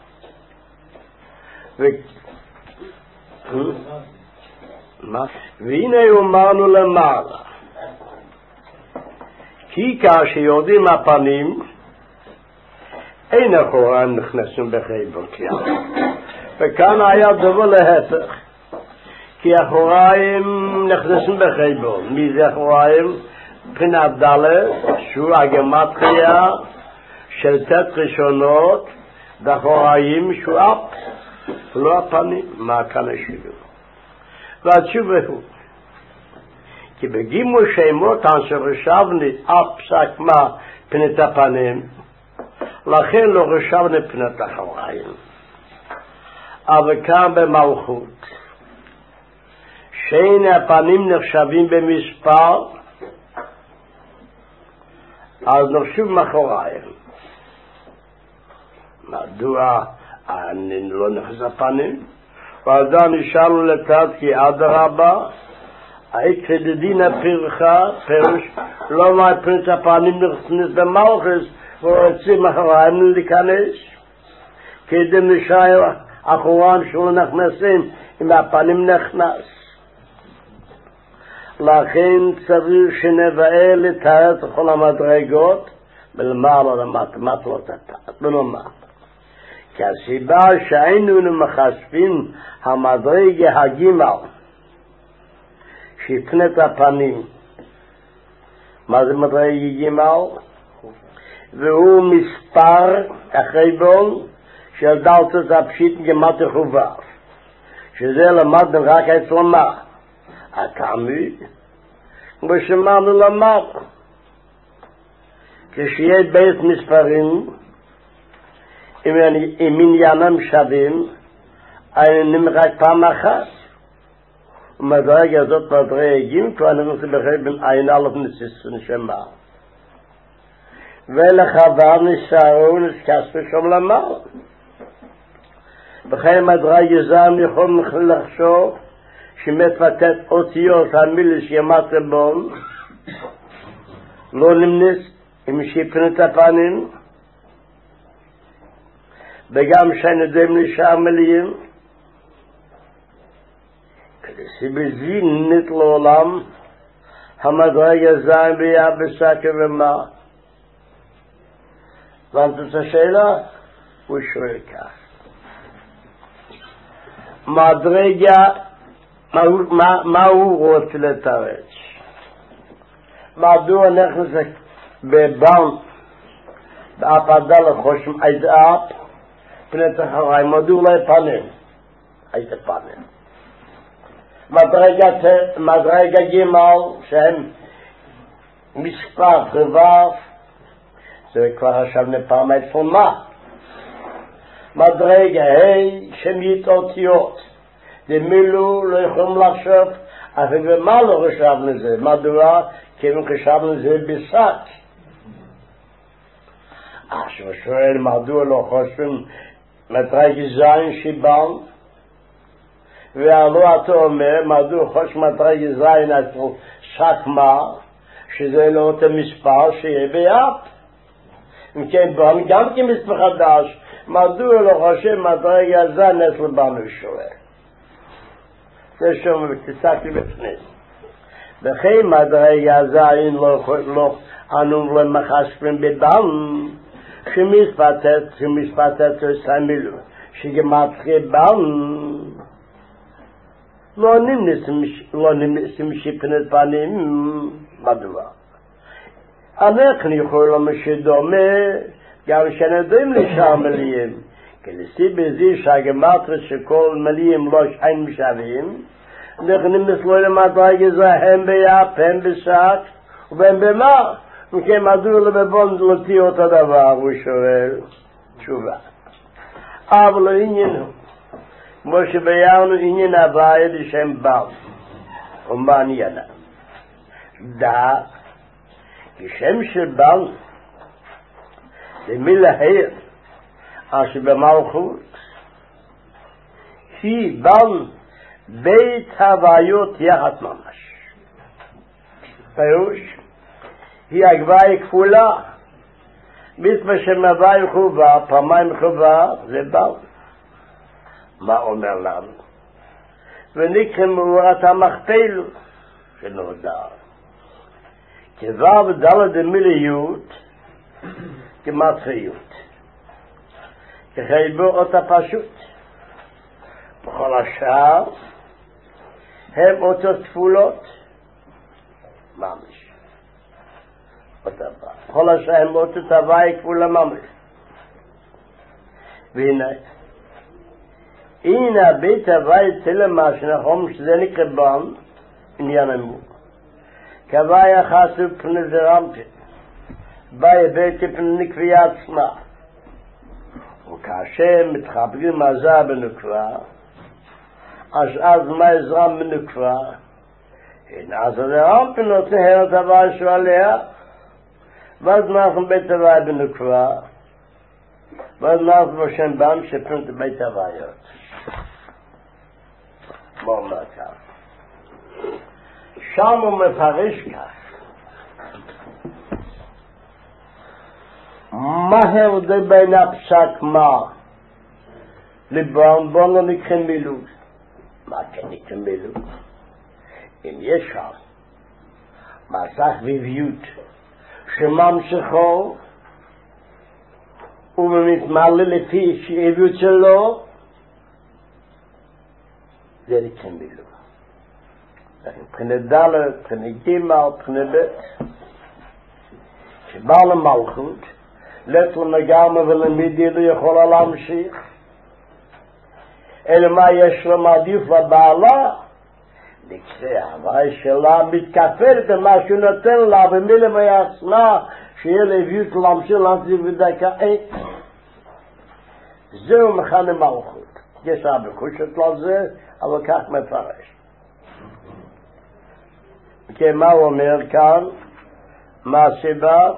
והנה אמרנו למעלה כי כאשר יודעים הפנים אין אחוריים נכנסים בחשבון כלל. וכאן היה דבר להפך, כי אחוריים נכנסים בחשבון. מי זה אחוריים? מבחינת ד' שהוא הגמטריה של תת ראשונות ואחוריים שהוא אפ ולא הפנים. מה כאן השיבו? והתשובה הוא כי בגימו שמות אנשי רשבני פסק מה פנת הפנים, לכן לא רשבני פנת אחוריים. אבל כאן במלכות שאין הפנים נחשבים במספר, אז נחשוב מאחוריים. מדוע לא נכנס הפנים? ועדה נשאלנו לתת כי אדרבה העיקר דדין הפרחה פירוש לא מהפנת הפנים נכנס במלכות ורוצים מאחוריים להיכנס כדי נשאר אחוריים שלא נכנסים אם הפנים נכנס. לכן צריך שנבאה לתאר את כל המדרגות ולמעלה למטה לא תתאר ולומר כי הסיבה שהיינו מחשבים המדרגה הגימל שפנת הפנים. מה זה מדרגה גימל? והוא מספר החשבון של דלתות הפשיט גמטר חובה, שזה למדנו רק אצל מה? התעמי, ושמענו למד. כשיש בית מספרים, אם עניינם שווים, העניינים רק פעם אחת. ומדרגה הזאת מדרגים, כבר נכנסים בחשבון עין א' נסיס נשמה. ולחבר נסערו נסקס ושום למעלה. וכן מדרגה זם יכול לחשוב שמתבטאת אותיות המילה שימת לבון לא נמנס עם שפנת הפנים וגם שנדם נשאר מלאים כדי שבזינת לעולם המדרגה זם ביה בסקר ומה. הבנת את השאלה? הוא שואל כך מדרגה מה הוא רוצה לתרץ? מדוע נכנס בבן בהפדה לחושם איזה אפ פנת אחריים מדוע לא פנים איזה פנים מדרגה גימל שהם מספר חבב זה כבר חשבנו פעם איפה מה מדרגה, שמית אותיות. דמילו לא יכולים לחשוב, אבל במה לא חשבנו זה? מדוע? כי אם חשבנו זה בשק. עכשיו שואל, מדוע לא חושבים מדרגה זין שיבן? ועלו אתה אומר, מדוע חושב מדרגה זין אצל שק מה? שזה לא אותו מספר שיהיה ביד. אם כן, גם כמספר חדש, מדוע לא חושב מדרגה זין אצל בנו שואל? זה שומע ותסקתי בפני. וכן מדרגה זין לא אנו לא מחשבים בבן, שמספתת סמילו, שגמטרי בן, לא נמנסים שפנת פנים, מדוע? אנחנו יכולים שדומה, גם שנדעים לשאר מלאים, כלסי בזה שהגמטרי שכל מלאים לא אין משאבים, אנחנו נמסלו למדרגה זהם ביפ, הם בשק, ובין במה? וכן מדוע לבבון להוציא אותו דבר, הוא שואל, תשובה. אבל לא עניין הוא, כמו שביארנו עניין הבעיה לשם בל, ומה עניינה? דע, כשם של בל, זה מלהר, אשר במלכות, היא בל בית הוויות יחד ממש. פירוש, היא הגבהה כפולה, מצווה שמביא חובה, פעמיים חובה, זה בל. מה אומר לנו? ונקרא מאורת המכפל, שנודע. כבר בדלת דמיליות, כמטריות. כחייבו אותה פשוט. בכל השאר, הם אותות כפולות, ממש. בכל השאר הם אותות הוואי כפולה ממש. והנה, הנה בית הוואי צלמה שנחום שזה נקרא בן, עניין אמור. כוואי יחסו פני זרמתי, באי בית פני נקבי עצמה. וכאשר מתחברים מזה בנקבה, אז מה יזרם בנקבה? אז זרמתי נותן הרת הוואי שעליה, ואז אנחנו בית הוואי בנקבה, ואז אנחנו בשם בן שפרנט בית הוואיות. מה אומר כך? שם הוא מפרש כך. מה ההבדל בין הפסק מה? לבן בוא לא נקרא מילוי. מה כן נקרא מילוי? אם יש שם מסך ויביות שממשיכו ומתמלא לפי שאביות שלו, זה נקרא מילוי. מבחינת ד', מבחינת ג', מבחינת ב', שבא למלכות, לת למגמה ולמידי לא יכולה להמשיך, אלא מה יש לו מעדיף לבעלה, נקרא, הוואי שלה מתכפלת במה שהוא נותן לה, ומילה מעצמה, שיהיה להביא אותו להמשיך להמשיך בדקה עת. זהו מכנה מלכות. יש הרבה חושות לזה, אבל כך מפרש. כי מה הוא אומר כאן? מה הסיבה?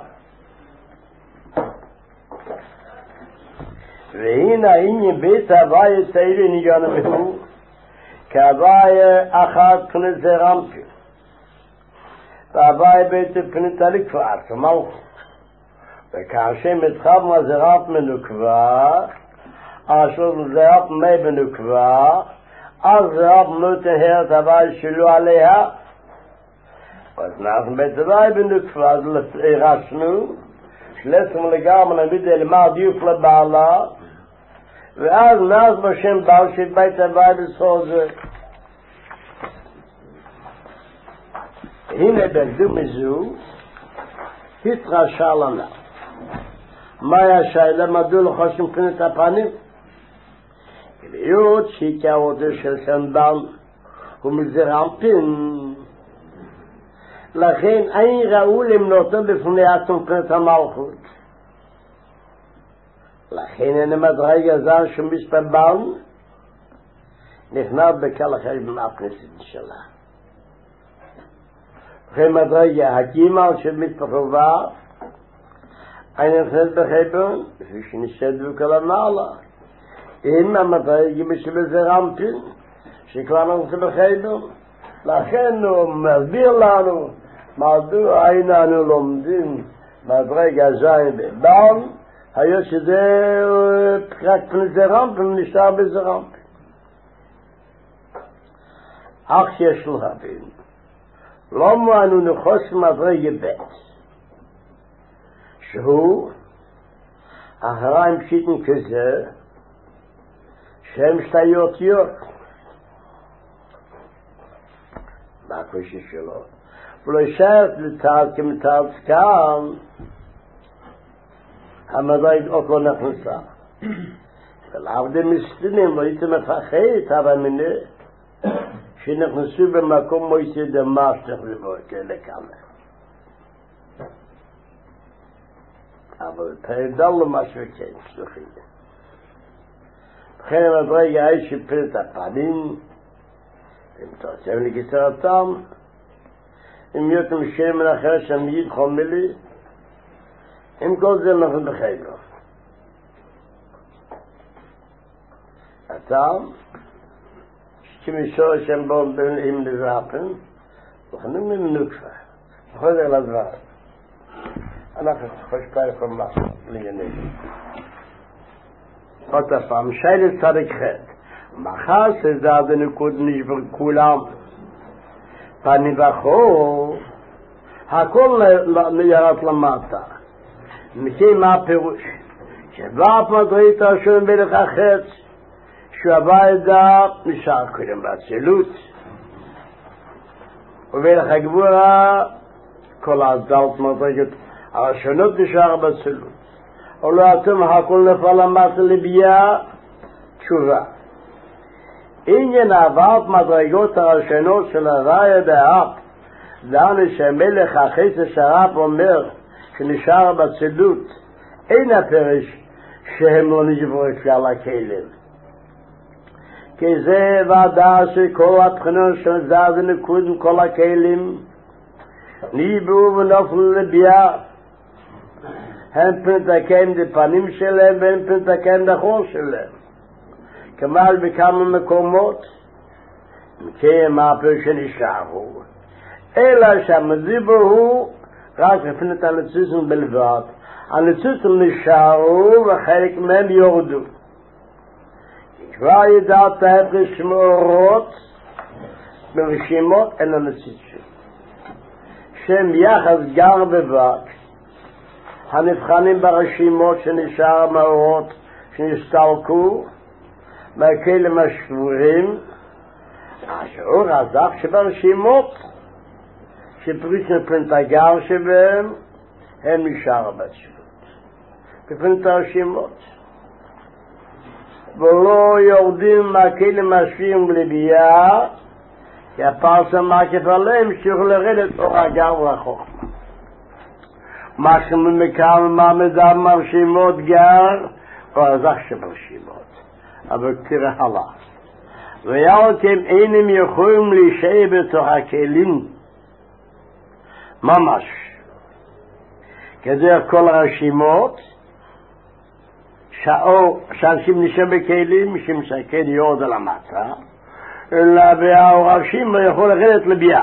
והנה העניין בית הוואי תאירי ניגן המחור, כהוואי אחת פנית זרמתי, והוואי בית פנית הלכפר, כמלכות. וכאשר מתחב מה זרמת מנוקבה, אשר זרמת מי בנוקבה, אז זרמת נותן הרת הוואי שלו עליה, אז אנחנו בצבאי בנוקפה, אז הרשנו, שלצם לגמרי נביד אלמר דיוק לבעלה, ואז נאז בשם בעל שבית הוואי בסור זה. הנה בקדום זו, התרשה לנה. מהי השאלה? מדוע לא חושבים מבחינת הפנים? להיות שהתיאורתו של סנדל הוא מזרמפין, לכן אין ראו למנותו בפני עצמו מבחינת המלכות. לכן אין המדרגה זר שמספבן נכנס בכל אחר במאפנסת שלה. לכן מדרגה הגימל שמתפחובה אין נכנס בחבר לפי שנשדו כל המעלה. אם המדרגה משבזה רמפין שכבר נכנס בחבר, לכן הוא מסביר לנו מדוע איננו לומדים מדרגה זין בבן, היה שזה רק פני רמפין נשאר בזה רמפין. אך יש להבין, למה אנו נחוש מדרגה ב' שהוא אחריים פשיטים כזה שהם שתיות יוק. מה הקושי שלו? ולא ישארת לצד כמתד כאן המדרגה עוד לא נכנסה. ולעבדי מסתינים לא הייתם מפחד אבל מנה שנכנסו במקום מויסי דמשתך לבוקר לכמה. אבל פרדל לו משהו כן, סלחי. בכן המדרגה היה שיפר את הפנים, אם תרצם לכיסרתם, אם יותם שם אחר שם יד חומלי, אם כל זה אנחנו בחיינו. הטעם, שכמישור שם בו עם לזרפן, אנחנו נמנוקפה, חוזר לדבר. אנחנו חושפה לכל משהו, לעניינים. עוד פעם, שאלת צדיק חד, מחר שזד הנקוד נשבר כולם, פנים וחור, הכל ירד למטה. מכי מה הפירוש? שבאת מדרית השם בלך החץ, שווה את דעת נשאר קודם באצילות, ובלך הגבורה כל הדלת מדרגת הראשונות נשאר באצילות. ולא אתם הכל נפל למטה לביאה תשובה. עניין הבאת מדרגות הראשונות של הראיה דעת, דענו שהמלך החסד שרף אומר שנשאר בצילות, אין הפרש שהם לא נשברו כלל הכלים. כי זה ודע שכל הבחינות של זד ונקוד עם כל הכלים ניבאו ונופלו לביאה. הם פנתקם דפנים שלהם והם פנתקם דחור שלהם. כמל בכמה מקומות, מכם מה הפרש שנשארו, אלא שהמדיבור הוא רק לפנת הנציסים בלבד. הנציסים נשארו וחלק מהם יורדו. כבר ידעת ההפרש מאורות ברשימות אין הנציסים. שם יחס גר בבק, הנבחנים ברשימות שנשאר מאורות שנסתלקו, מהכלים השבורים, השיעור הזך שברשימות, שפריש מפנטגר שבהם, הם נשאר בצילות. בפנט הרשימות. ולא יורדים מהכלים השבורים לביאה, כי הפרסם מקף עליהם שיוכלו לרדת אור הגר והחוכמה. מה שממכר ומעמדה מרשימות גר, או הזך שברשימות. אבל תראה הלאה. ויאלתם אינם יכולים להישאר בתוך הכלים ממש כדרך כל הרשימות שאנשים נשאר בכלים משום שהכלי יורד על המטה אלא והרשים יכול לרדת לביאה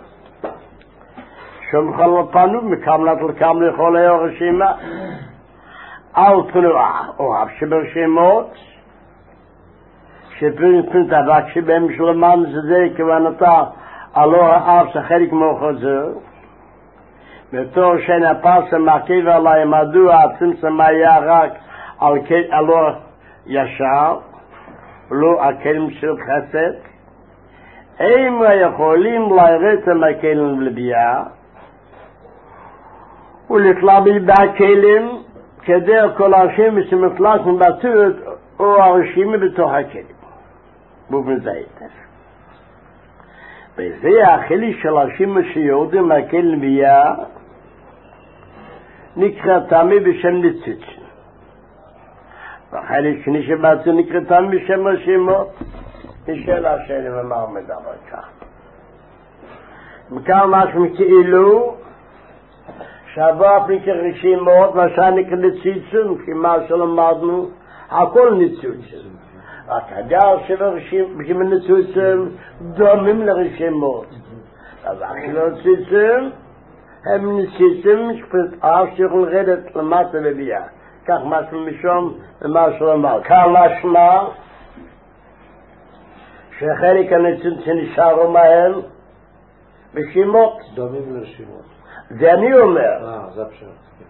שום חלו פנו מקמלת לקמל יכול להיות רשימה על תנועה או אף שברשימות שפרינפרינט אבק שבהם שלמן זה כוונתה עלו האב שחלק מוחזר בתור שאין הפרסם מקיב עליי מדוע הצמצם היה רק עלו ישר לא הכלים של חסד הם יכולים לרדת מהכלים לביאה ולתלבי בכלים כדרך כל השם שמפלסים בצורת או הרשימה בתוך הכלים באופן זה היטב. וזה החלי של השימה שיורדים מהכלים ביאה נקרא תמי בשם ניצוצין. לכן יש נשבצו נקרתם בשם רשימות, נשאלה השני ומה מדבר כך. מכאן משהו כאילו שעבר פני כרשימות, מה שנקרא לציצום, כי מה שלמדנו, הכל ניצוצם. רק הדעה של הרשימות ניצוצם דומים לרשימות. אבל שלא ניצוצם, הם ניצוצם אף שיכול לרדת למטה לביאה. כך משהו משום ומשהו למעלה. כאן משמע שחלק הניצוצים שנשארו מהם רשימות. דומים לרשימות. זה אני אומר. זה הפשט.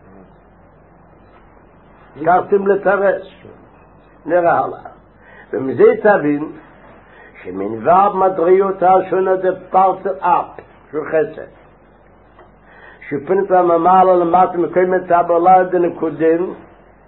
קרתם לתרס. נראה הלאה. ומזה תבין שמנבד מדריות השונה דה פרט אפ, שהוא חסד. שפנת הממעלה למטה מקיימת הבעלה דנקודים,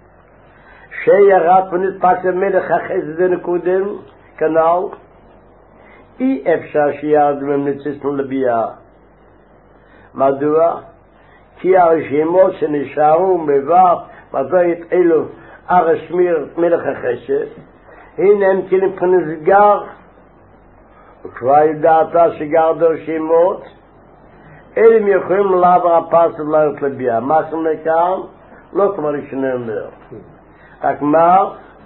שירד ונתפס המלך החסד דנקודים, כנ"ל, אי אפשר שירד ממנציסנו לביאה. מדוע? כי הרשימות שנשארו מבט מדרית אלו הרשמיר מלך החסד, הנה הם כאילו פנסגר, וכבר ידעתה שגר דרשימות, אלה הם יכולים לעבר הפסד לראות לביאה. מה שאומר כאן? לא כמו ראשונה אומר. רק מה?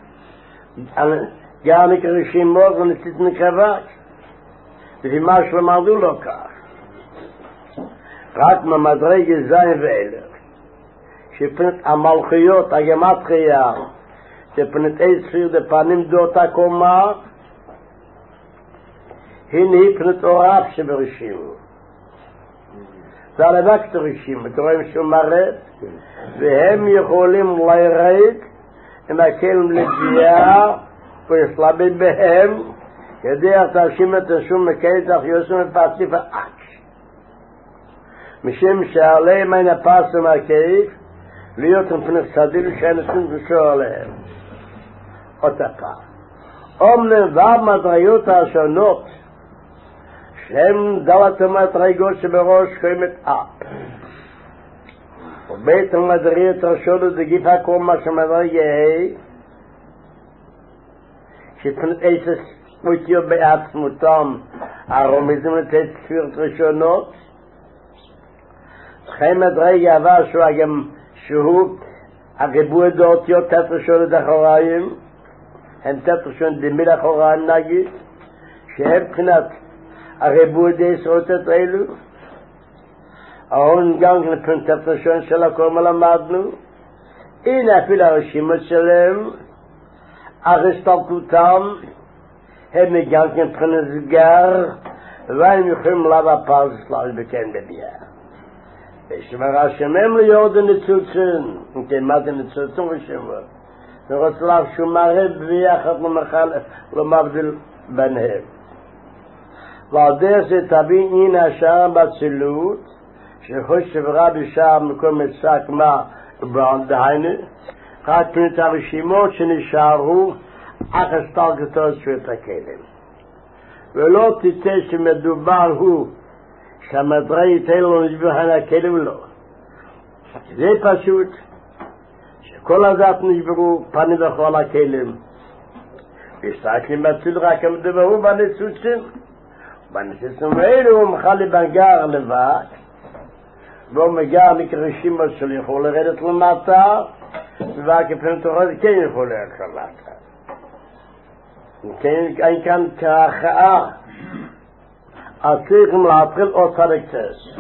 גם נקרא רשימות ונצית נקרבת. לפי מה שלמדו לא כך. רק ממדרגה זין ואלף. שפנת המלכויות, הגמטריה, שפנת עשר דפנים דאותה קומה, הנה היא פנת אורף שברשימו. זה הלבק את הרשימו, אתם רואים שהוא מרד, והם יכולים לרד עם הכלם לביאה, ויסלבד בהם, כדי תרשים את השום מקייצח יוסם ופסיף האש. משם שעליהם אין הפסם מהקייף, להיות מפני סדיל שאנשים תשור עליהם. עוד הפעם. אומנם והמדריות השונות, שהם דלת המדרגות שבראש קיימת אפ. ובית המדריות השונות דגיף הקומה שמדרגה ה' שפנת איסס מותיו בעצמותם הרומזים לתת ספירות ראשונות, חי מדרגה עבר שהוא הריבוי דעותיות תת ראשונות אחוריים, הם תת ראשונות דמיל אחוריים נגיד, שהם בחינת הריבוי דעשרות אלו, ההון גם לפני תת ראשון של הכל למדנו, הנה אפילו הרשימות שלהם, ארסטלקותם, הם גם מבחינת סגר, והם יכולים לבוא פרס סלל בכן בביאה. ושמרה שמם ליוד הניצוצים, כן, מה זה ניצוצים ושמר? ורוצה לה שהוא מרד ביחד לא מבדיל ביניהם. ועל דרך זה תבין הנה השער בצילות, שחושב רבי שער מקום מצק מה ברנדהיינה, רק פנת הרשימות שנשארו, אך הסתלקתו שאת הכלם. ולא תצא שמדובר הוא, שהמדרגות האלו נשברו על הכלם לא. זה פשוט, שכל הזאת נשברו פנים וכל הכלם. וסתכלים בציל רק המדברו בניצוצים. בניצוצים האלו הוא מחל לבנגר לבד, והוא מגר מקרשימות שלו יכול לרדת למטה, וכפן תוכל כן יכול לרדת למטה. אין כאן כהכאה, אז צריכים להתחיל עוד סלקטס.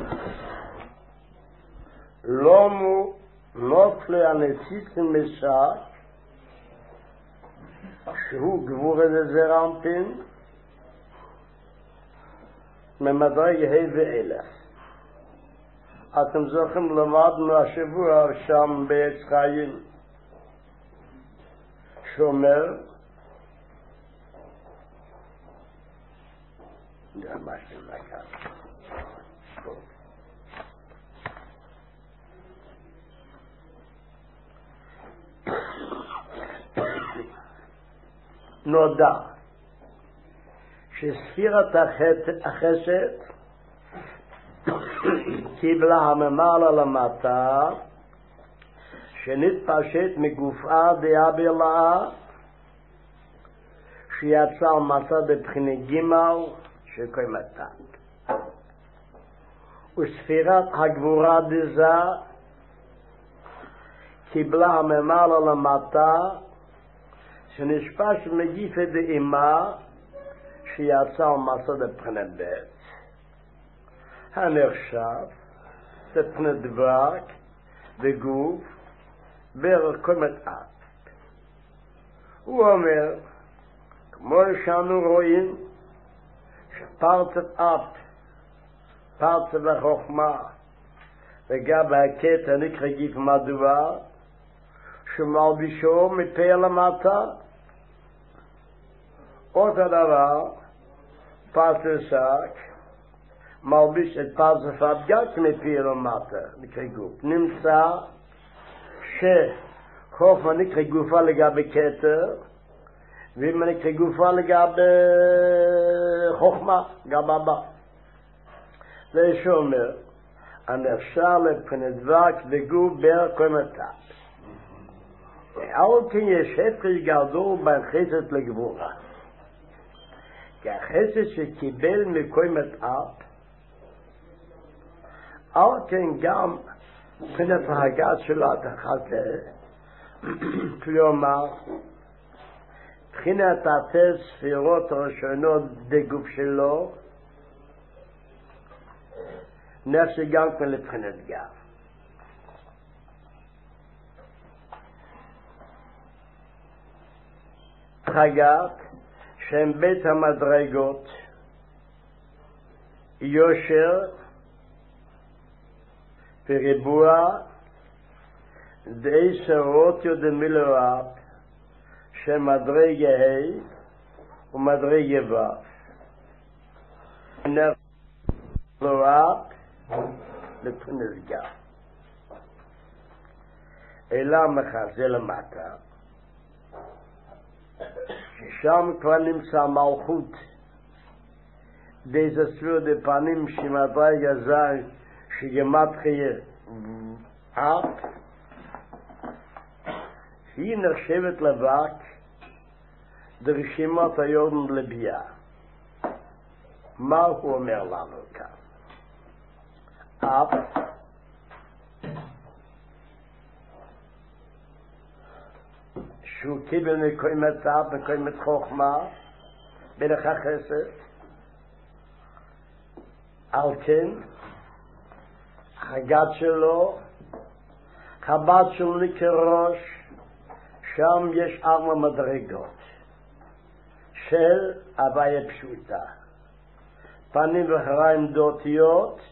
לא נופלי הנציצים משק, שהוא גבור איזה זרמפין, ממדרג ה' ואלף. אתם זוכרים למדנו השבוע שם בעץ חיים, שאומר, זה מה שמקר. נודע שספירת החסד קיבלה הממעלה למטה שנתפשט מגופה דעה בלעה, שיצר מסע בבחינת גימל שקיימתה. וספירת הגבורה דזה קיבלה הממעלה למטה, שנשפש מגיפה דאימה, שיצר מסע בבחינת בית. הנחשב בבחינת דברק וגוף בערך קיימת אב. הוא אומר, כמו שאנו רואים שפרצת אב, פרצת החוכמה, וגם הקטע נקרא גיף מדוע, שמלבישו מפה למטה. אותו דבר, פרצת שק, מלביש את פרצת הפגק מפה למטה, נקרא גוף. נמצא שחוכמה נקרא גופה לגבי כתר, ואם נקרא גופה לגבי חוכמה, גם הבא. ויש אומר, הנחשב לבחינת דבק וגוף בערך קיימתה. על כן יש הפרש גדול בין חסד לגבורה. כי החסד שקיבל מקיימת אב, על כן גם מבחינת ההגה שלו התחתה, כלומר, מבחינת התשע ספירות הראשונות בגוף שלו, נחשב גם כן לבחינת גב. חגת שהם בית המדרגות, יושר וריבוע די סרוטio דמילואב, שהם מדרגה ה' ומדרגה ו'. מילואב לבחינת גב. אלא מחזה למטה, ששם כבר נמצא מלכות דזה ספיר דפנים שמדרגה זין שגמטריה אב, היא נחשבת לבק דרשימת היורדן לביאה. מה הוא אומר לנו כאן? אב שהוא קיבל מקיימת אב, מקיימת חוכמה, בלך החסד. על כן, הגת שלו, הבת שלו כראש, שם יש 4 מדרגות של הוויה פשוטה. פנים וחריים דותיות,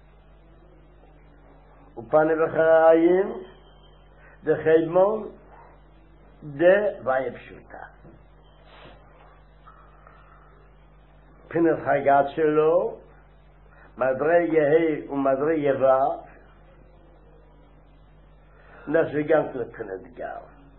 ופנים וחריים דחיימון דוויה פשוטה. פנת הגת שלו, מדרגה ה' ומדרגה ו', נחשב גם לבחינת גב.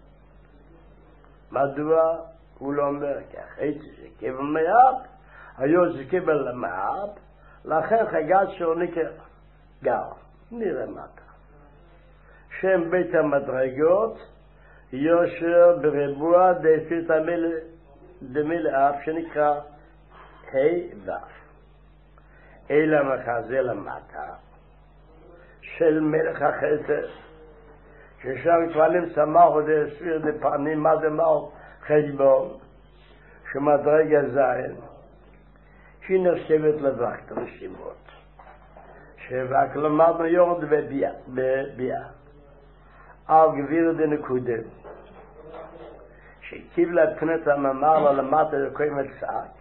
מדוע? הוא לא אומר כך, שקיבל מאב, היו שקיבל למאב, לכן חגת שלו נקרא גב. נראה מטה. שם בית המדרגות, יושר בריבוע דסית דמילאב, שנקרא ה' ו'. אלא מחזה למטה של מלך החסד, ששם כבר נמצא מהו דספיר דפנים, מה זה מהו חשבון, שמדרגה זין, שהיא נחשבת לבק רשימות, שבק למדנו יורד בביאה, על גביר דנקודם, שקיבלה את פנת הממעלה למטה לקיימת שק,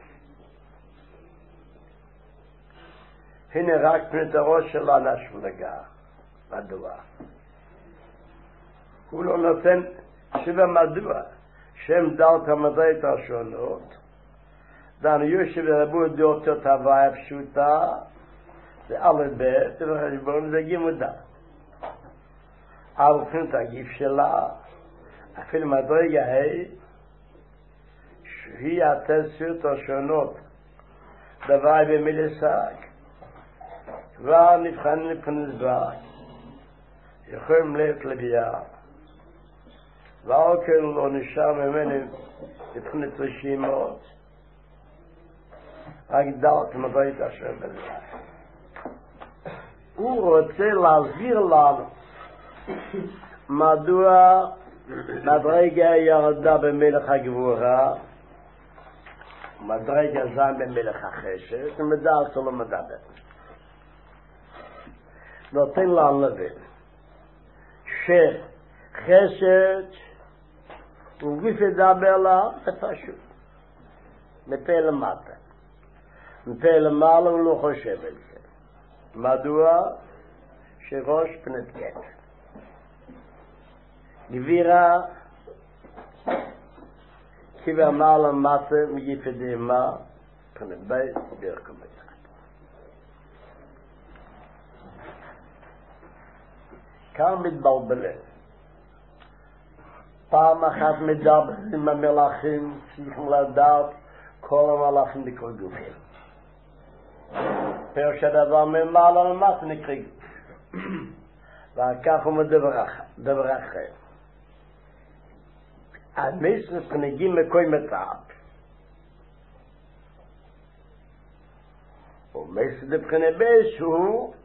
הנה רק פנת הראש שלה נשו לגע. מדוע? הוא לא נותן שבע מדוע, שם דלת המדרגות השונות, דנו יושב ורבו דעות הוויה פשוטה, זה א' ב' וחשבון זה ג' ד'. אבל פנת הגיף שלה, אפילו מדרגה ה', שהיא התספיות השונות, דבר במילסק, כבר נבחנים לפני זבק, יכולים ללכת לביאה, והאוכל לא נשאר ממני מבחינת רשימות, רק דעת מבית אשר בזה. הוא רוצה להסביר לנו מדוע מדרגה ירדה במלך הגבורה, מדרגה זן במלך החשת, ומדעת לא מדבר. נותן לנו להבין שחשת הוא גוף ידבר לה, זה פשוט. מפה למטה. מפה למעלה הוא לא חושב על זה. מדוע? שראש פנת קטע. גבירה כבר מעלה מטה מיפדי מה פנת בית דרכו מתחת. כאן מתבלבלים. פעם אחת מדבר עם המלאכים צריכים לדעת כל המלאכים נקרא גופים. פירוש הדבר ממעלה למטה נקרא גוף. וכך הוא מדבר אחר. המסר פנגים מקוי מתאב. ומסר דבחנה בייס הוא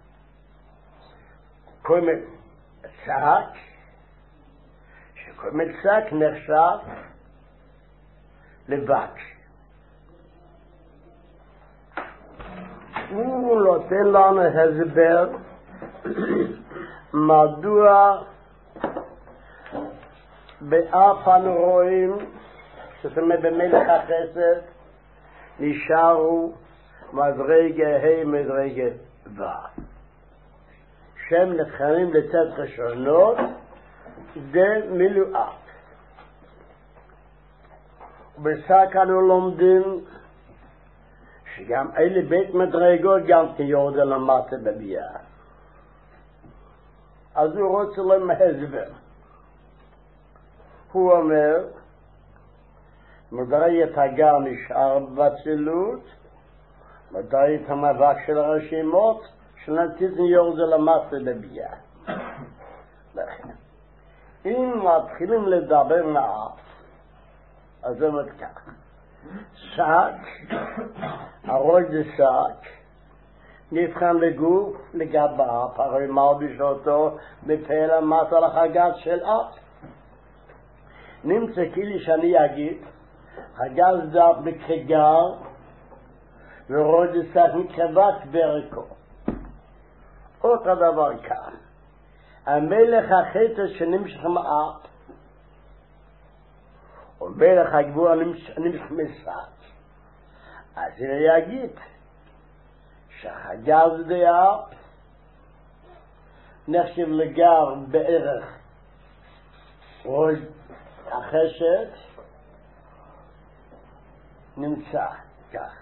קוי מצק, שקוי מצק נחשב לבק. הוא נותן לנו הסבר מדוע באף אנו רואים זאת אומרת במלך החסד נשארו מדרגה ה' מדרגה ו' שהם נבחרים לצד ראשונות זה מילואת. ובסך אנו לומדים שגם אלה בית מדרגות גם כיורדה למטה בביאה. אז הוא רוצה להם הסבר. הוא אומר, מדרגת הגר נשאר בצילות, מדרגת המאבק של הרשימות, שנתית יורדה למטה בביאה. לכן, אם מתחילים לדבר מעט, אז זה אומר כך. שק, הראש זה שק, נבחן לגוף, לגביו, הרי מלביש אותו מפה למטה לחגת של אף. נמצא כאילו שאני אגיד, הגז דף מקרגר, וראש זה שק מקרבת ברקו. אותו דבר כאן. המלך החטא שנמשך מעט, ומלך הגבורה נמשך מסעת. אז אני אגיד שהגז דאפ נחשב לגר בערך ראש החשת נמצא כך.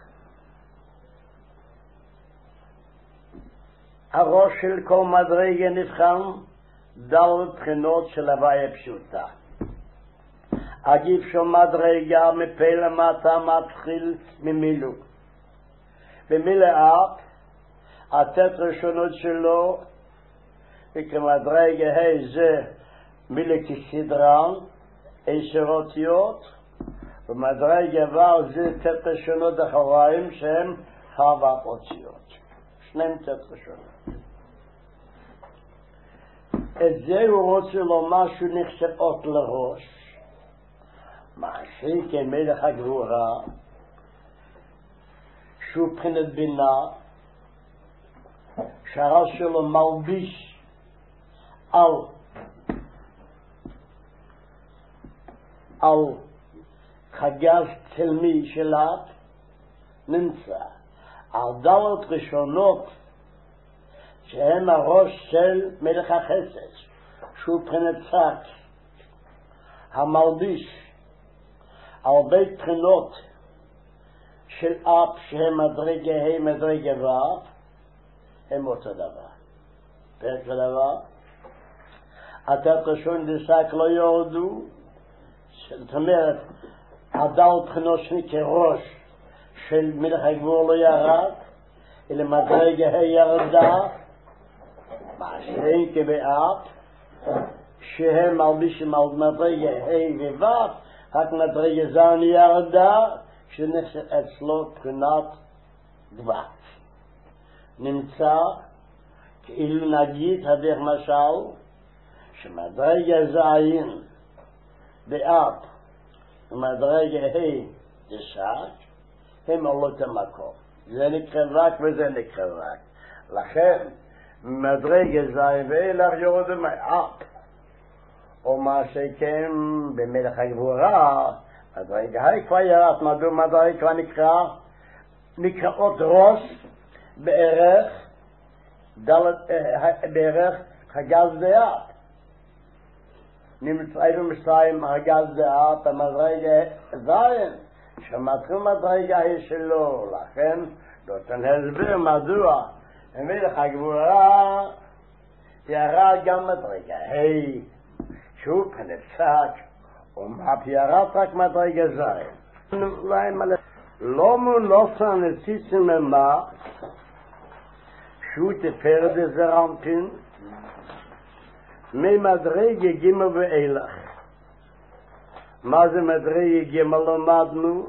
הראש של כל מדרגה נבחן דל בחינות של הוויה פשוטה. הגיף של מדרגה מפה למטה מתחיל ממילו. במילאת התת ראשונות שלו וכמדרגה זה מילה כסדרן 10 אותיות ומדרגה ו' זה תת ראשונות אחריים שהם 4 אותיות. שניהם תת ראשונות. את זה הוא רוצה לומר שהוא נחשב אות לראש. מעשי כמלך הגבורה שהוא בחינת בינה שהראש שלו מלביש על חגז תלמי שלת נמצא על דלת ראשונות שהם הראש של מלך החסד שהוא בחינת צק המלביש על בית בחינות של אף שהם מדרגה ה' מדרגה ו' הם אותו דבר. פרק הדבר התת ראשון דסק לא יורדו, זאת אומרת הדל בחינות שני כראש של מלך הגבור לא ירד אלא מדרגה ה' ירדה מה שאין כבאף שהם מלבישים על מדרגה ה' וו', רק מדרגה ז' ירדה, שנחשב אצלו בחינת דבש. נמצא כאילו נגיד הדרך משל, שמדרגה ז' באב ומדרגה ה' דשק, הם עולות המקום. זה נקרא רק וזה נקרא רק. לכן, מדרגה ז' ואילך יורדים מאב. או מה שכן במלך הגבורה, מדרגה ה' כבר ירד, מדוע מדרגה כבר נקראות ראש בערך הגז דאב. נמצאים מסיים הגז דאב במדרגה זין, שמתחיל מדרגה היא שלו, לכן נותן הסבר מדוע במלך הגבורה ירד גם מדרגה ה' שהוא פנצק ומאפ ירד רק מדרגה זין. לא מונוסה נציצים ממה שהוא תפארת דזרנטין ממדרגה ג' ואילך. מה זה מדרגה ג' למדנו?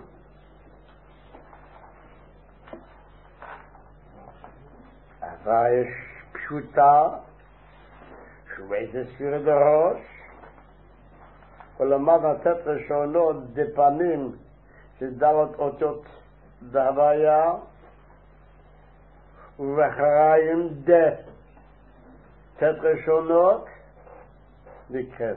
אבל יש פשוטה שוויזה ספירה דראש ולמד לתת ראשונות דפנים שדלות אותות דהוויה ובחריים תת ראשונות נקראת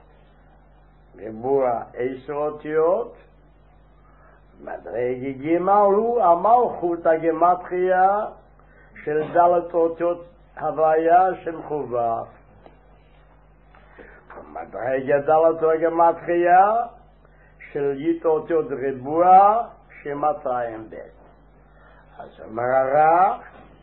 ריבוע 10 אותיות. מדרגה ג' הוא המלכות הגמטריה של דלת אותיות הוויה שמחובה. מדרגה דלת הגמטריה של י' אותיות ריבוע ש200 ב'. אז אומר הרב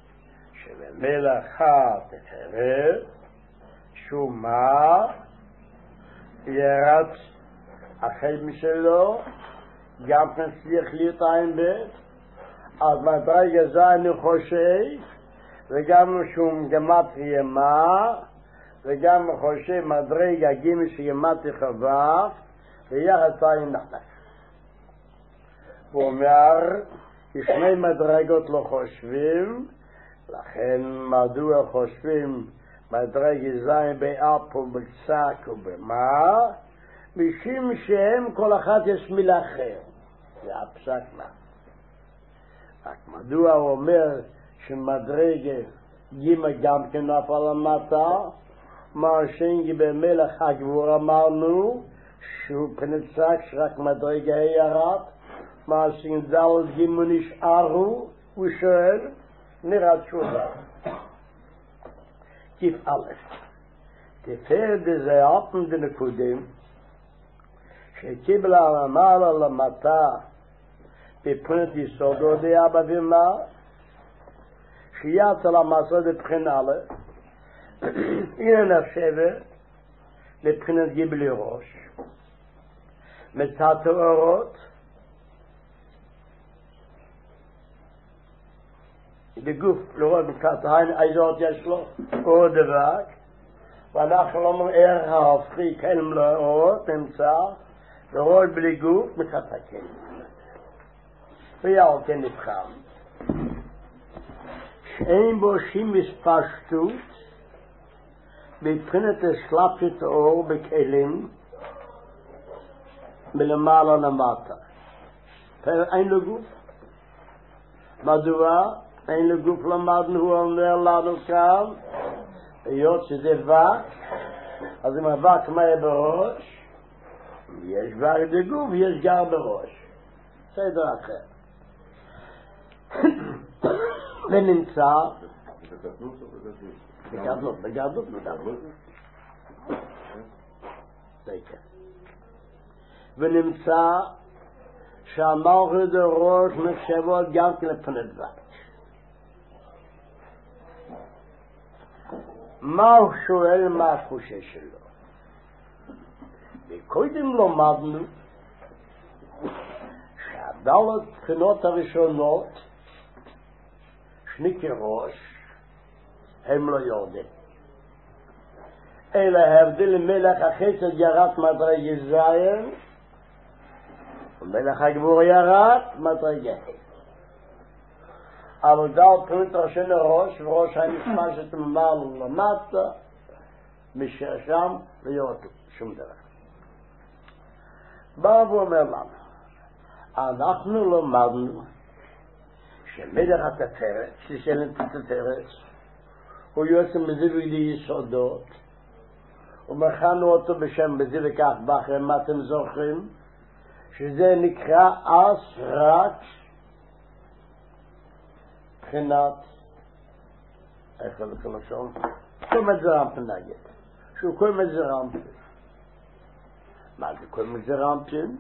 שבמלאכה תפארת שומה ירד החל משלו גם כן צריך להיות ב'. אז מדרגה זה אני חושב וגם שום גמטריה מה וגם חושב מדרגה ג' שגמטריה חו"ב ויחד עין נחנק. הוא אומר שני מדרגות לא חושבים, לכן מדוע חושבים מדרגה זין באפ ובצק ובמה? משום שהם כל אחד יש מילה אחר. זה הפסק מה. רק מדוע הוא אומר שמדרגה ג' גם כן נפל למטה? מה שאינגי במלך הגבור אמרנו שהוא פנצק שרק מדרגה ירד, מה שינדל ג' נשארו, הוא שואל, נראה תשובה. כיף א', תפארת דזה אפן דנקודים שקיבלה למעלה למטה בבחינת יסודו דאבא ומה שיצא למעשה בבחינה א' הנה נחשבת לבחינת גיבלי ראש מצד האורות בגוף לראות מצד העין איזה אות יש לו אור דבק ואנחנו לא אומרים ערך ההופכי כלם לאורות נמצא לראות בלי גוף מצד הכלם ויעל כן נבחן שאין בו שימש פשטות מבחינת השלפת האור בכלים מלמעלה למטה. אין לו גוף. מדוע? אין לו גוף למדנו, הוא אומר לנו כאן, היות שזה וק, אז אם הווק מה בראש, יש וק בגוף, יש גר בראש. סדר אחר. ונמצא בגדלות. ונמצא שהמלכות הראש נחשבות גם כלפני דבר. מה הוא שואל מה התחושה שלו? וקודם למדנו שהדלת בחינות הראשונות שנקרא ראש הם לא יודעים. אלא הבדיל מלך החסד ירד מדרגה זין, ומלך הגבור ירד מדרגה ה'. אבל דל פריט ראשי לראש, וראש הנשמשת ממעל למטה, משם ויורדו, שום דרך. בא ואומר לנו, אנחנו למדנו שמלך התפארת, ששלם התפארת, הוא יוצא מזיווי ליסודות, ומכנו אותו בשם בזה וכך באחרי, מה אתם זוכרים? שזה נקרא רק בחינת, איך הולכים לשאול? כל מזרמפן נגיד, שהוא כל מזרמפן. מה זה כל מזרמפן?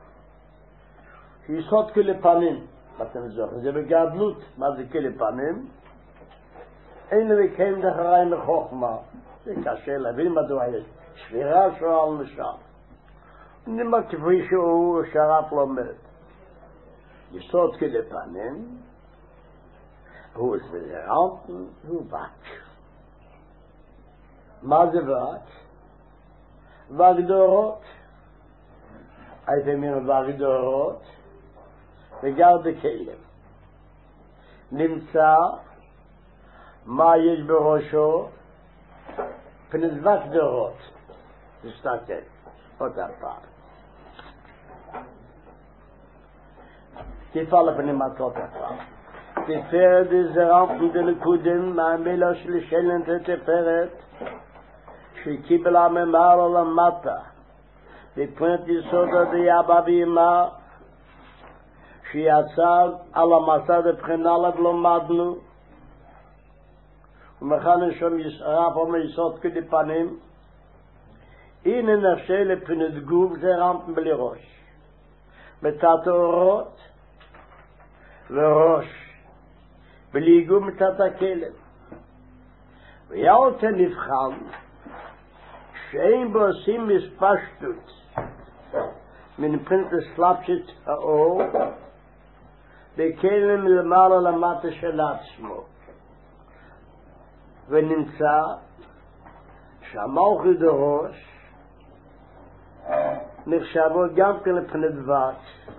יסוד כלפנים, מה אתם זוכרים? זה בגדלות, מה זה כלפנים? אין לקיים דחרי מחוכמה, זה קשה להבין מדוע יש שבירה שואל משם. נאמר כפי שהוא שרף לומד. יסוד כלפנים, הוא זרמפן, הוא בת. מה זה בת? וגדורות. הייתם אומרים וגדורות, וגר בכלם. נמצא מה יש בראשו? פנזבת דורות. תסתכל, עוד הפעם. תפעל לפנימת עוד הפעם. תפארת זרמפן דלקודם, מהמילה של שלן תפארת, שקיבל הממעל למטה, בפנת יסודה דיאבא בימה, שיצא על המסע דבחינה לגלומדנו, ומכאן שם רב אומר יסוד כלפנים, הנה נפשי לפנת גוף זרמפן בלי ראש, בתת אורות וראש, בלי גוף מתת הכלם. ויאלת נבחן, שאין בו עושים מספשטות, מן פנת הסלפשת האור, בכלם למעלה למטה של עצמו. ונמצא שהמלכות הראש נחשבות גם כן לפני דבש.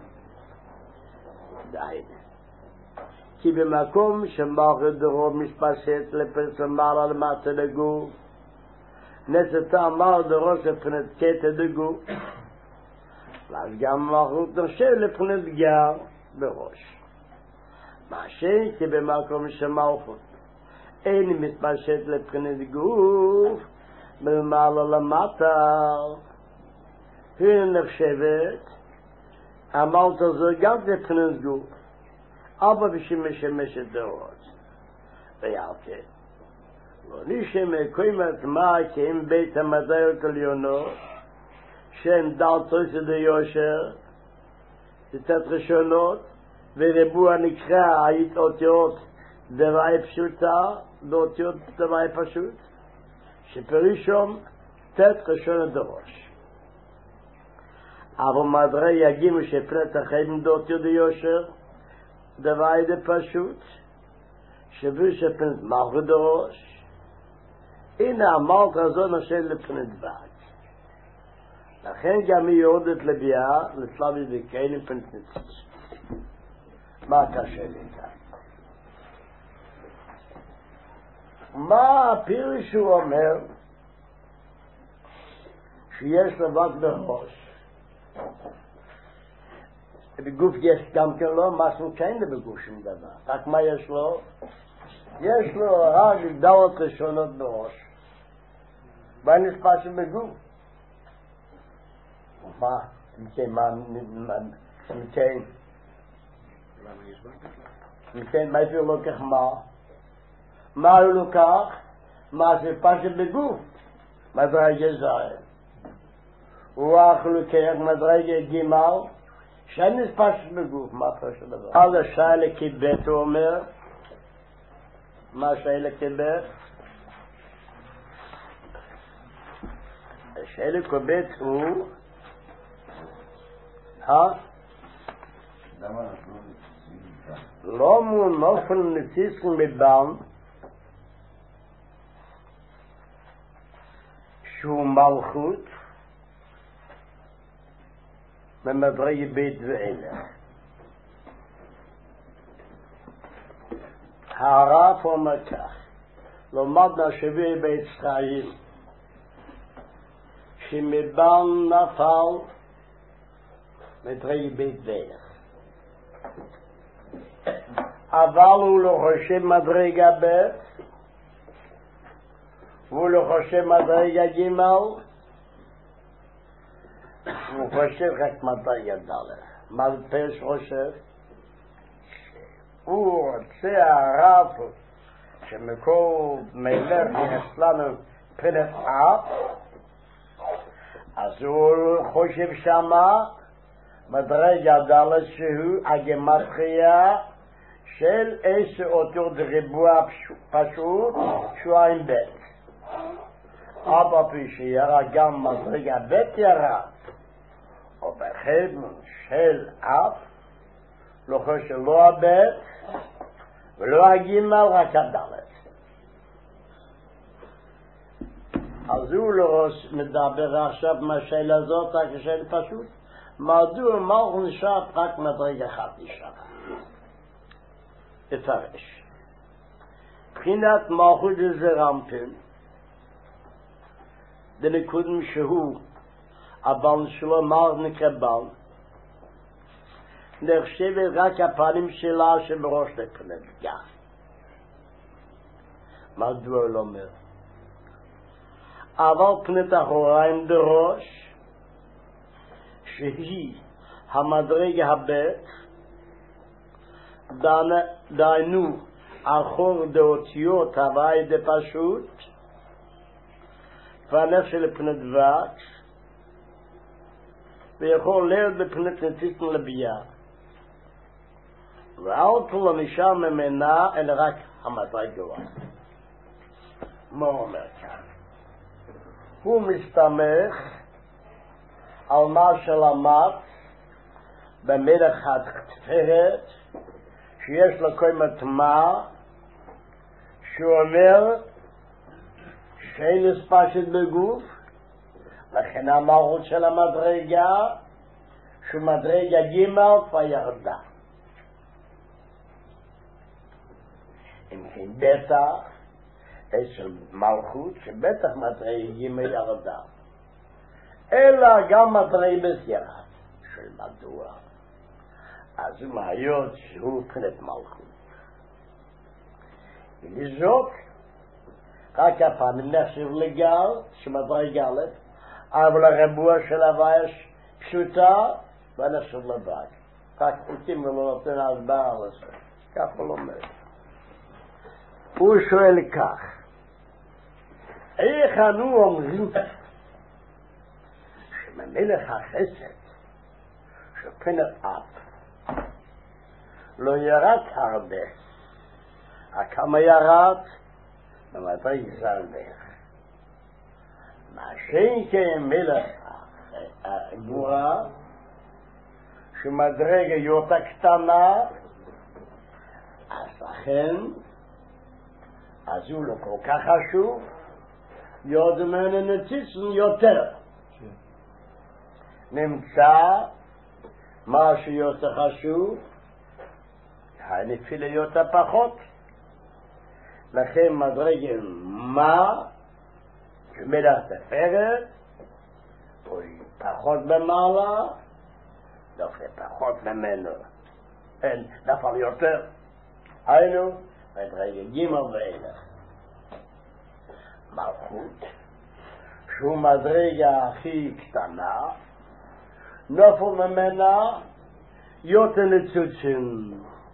די. כי במקום שמלכות הראש מתפשט לפרץ למעלה למטה לגוף, נצטה מלכות הראש לפני קטע דגוף. ואז גם מלכות נחשב לפני גר בראש. מה כי במקום שמלכות אין מתפשט לבחינת גוף, מלמעלה למטה, היא נחשבת, המלכות הזו גם לבחינת גוף, אבל משמשת דורות. ועל כן, לא נשמע קיימת מה כי אם בית המדעיות עליונות, שם דלתו של יושר, תתת ראשונות, וריבוע נקרא ההתאותיות דווי פשוטה, באותיות דווי פשוט, שפרישום תת ראשון הדרוש. אבל מדרי יגימו שפלט החיים באותיות יושר, דווי דה פשוט, שפריש שפלט מלכות דרוש, הנה המלכות הזו נשאל לפלט בת. לכן גם היא יורדת לביאה, לצלבי וקיינים פלט נצוץ. מה קשה לי כאן? מה הפירוש הוא אומר שיש לבד בראש? בגוף יש גם כן לא משהו כאלה בגוף שום דבר. רק מה יש לו? יש לו רק דעות ראשונות בראש. ונספש בגוף. מה? מכן מה אפילו לוקח מה? מה הוא לוקח? מה שפשט בגוף? מדרגה זין. הוא לוקח מדרגה גימל, שנספשט בגוף, מה פשט דבר? על השאלה כבית הוא אומר, מה השאלה כבית? השאלה כבית הוא, לא מונופל נציסים מבן, שהוא מלכות ממדרגה בית ואילך. הרב אומר כך, למדנו שבי בית חיים שמבן נפל מדרגה בית ואילך, אבל הוא לא חושב מדרגה בית והוא לא חושב מדרגה ג', הוא חושב רק מדרגה ד'. מה פרש חושב? הוא רוצה הרב שמכל מלך אצלנו פרט אף, אז הוא חושב שמה מדרגה ד' שהוא הגמטריה של 10 אותיות ריבוע פשוט שועיים בית. אבא פי שירה גם מדרגה בית ירד, או בחבל של אף, לא חושב לא הבית ולא הגימל, רק הדלת. אז הוא לא מדבר עכשיו מהשאלה הזאת, רק השאלה פשוט, מדוע מלכות נשאר רק מדרגה אחת נשאר? תפרש. מבחינת מלכות זרמפין, דנקודם שהוא הבן שלו נקרא בן, נחשבת רק הפנים שלה שבראש לפני גם. מדוע לא אומר? אבל פנת אחוריים דראש, שהיא המדרגה הבית, דיינו אחור דאותיות הוואי דפשוט, פנך של פנת וקס, ויכול להיות בפנת נציתן לבייה. ואל לא נשאר ממנה אלא רק המדרגה. מה אומר כאן? הוא מסתמך על מה שלמד במלך התפארת, שיש לו כל מטמע, שהוא אומר שאין פשט בגוף, לכן המלכות של המדרגה, שהוא מדרגה ג' כבר ירדה. אם כן בטח, אצל מלכות שבטח מדרגה ג' ירדה, אלא גם מדרגה ירד. של מדוע? אז הוא מהיות שהוא פנת מלכות. ולזאת, רק הפעמים נחשב לגל, שמדרגה א', אבל הרבוע של הוויה פשוטה, ונחשב לבד. רק חוקים ולא נותן הסברה לזה. כך הוא לומד. הוא שואל כך, איך אנו אומרים שממלך החסד שפנת אף לא ירד הרבה, כמה ירד? במדרגה זלדך. מה שאין כן מלך הגבורה, שמדרגה יותר קטנה, אז לכן, אז הוא לא כל כך חשוב, יודע ממנו נציצן יותר. נמצא מה שיותר חשוב, הנפילה יותר פחות. לכן מדרגה מה שמלך תפארת, הוא פחות במעלה, דווקא פחות ממנו. אין, נפל יותר. היינו, מדרגה ג' ואילך. מלכות, שהוא מדרגה הכי קטנה, נופל ממנה יותר ניצוצים.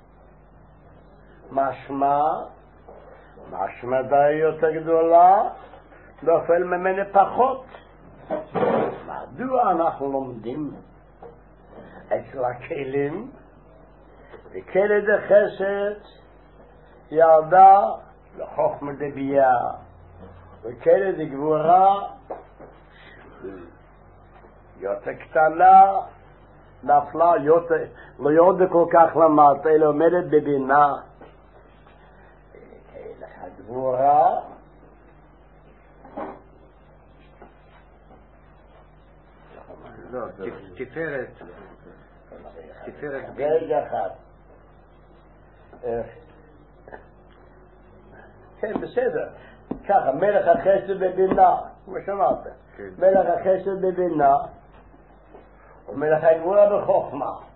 משמע די יותר גדולה, נופל ממנה פחות. מדוע אנחנו לומדים אצל הכלים, וכלא דחסד ירדה לחוכמה דבייה, וכלא דגבורה יותר קטנה, נפלה יותר, לא יורדה כל כך למטה, אלא עומדת בבינה. הגבורה תפארת. רגע אחד. כן, בסדר. ככה, מלך החסד בבינה, כמו שאמרת. מלך החסד בבינה, ומלך הגבורה בחוכמה.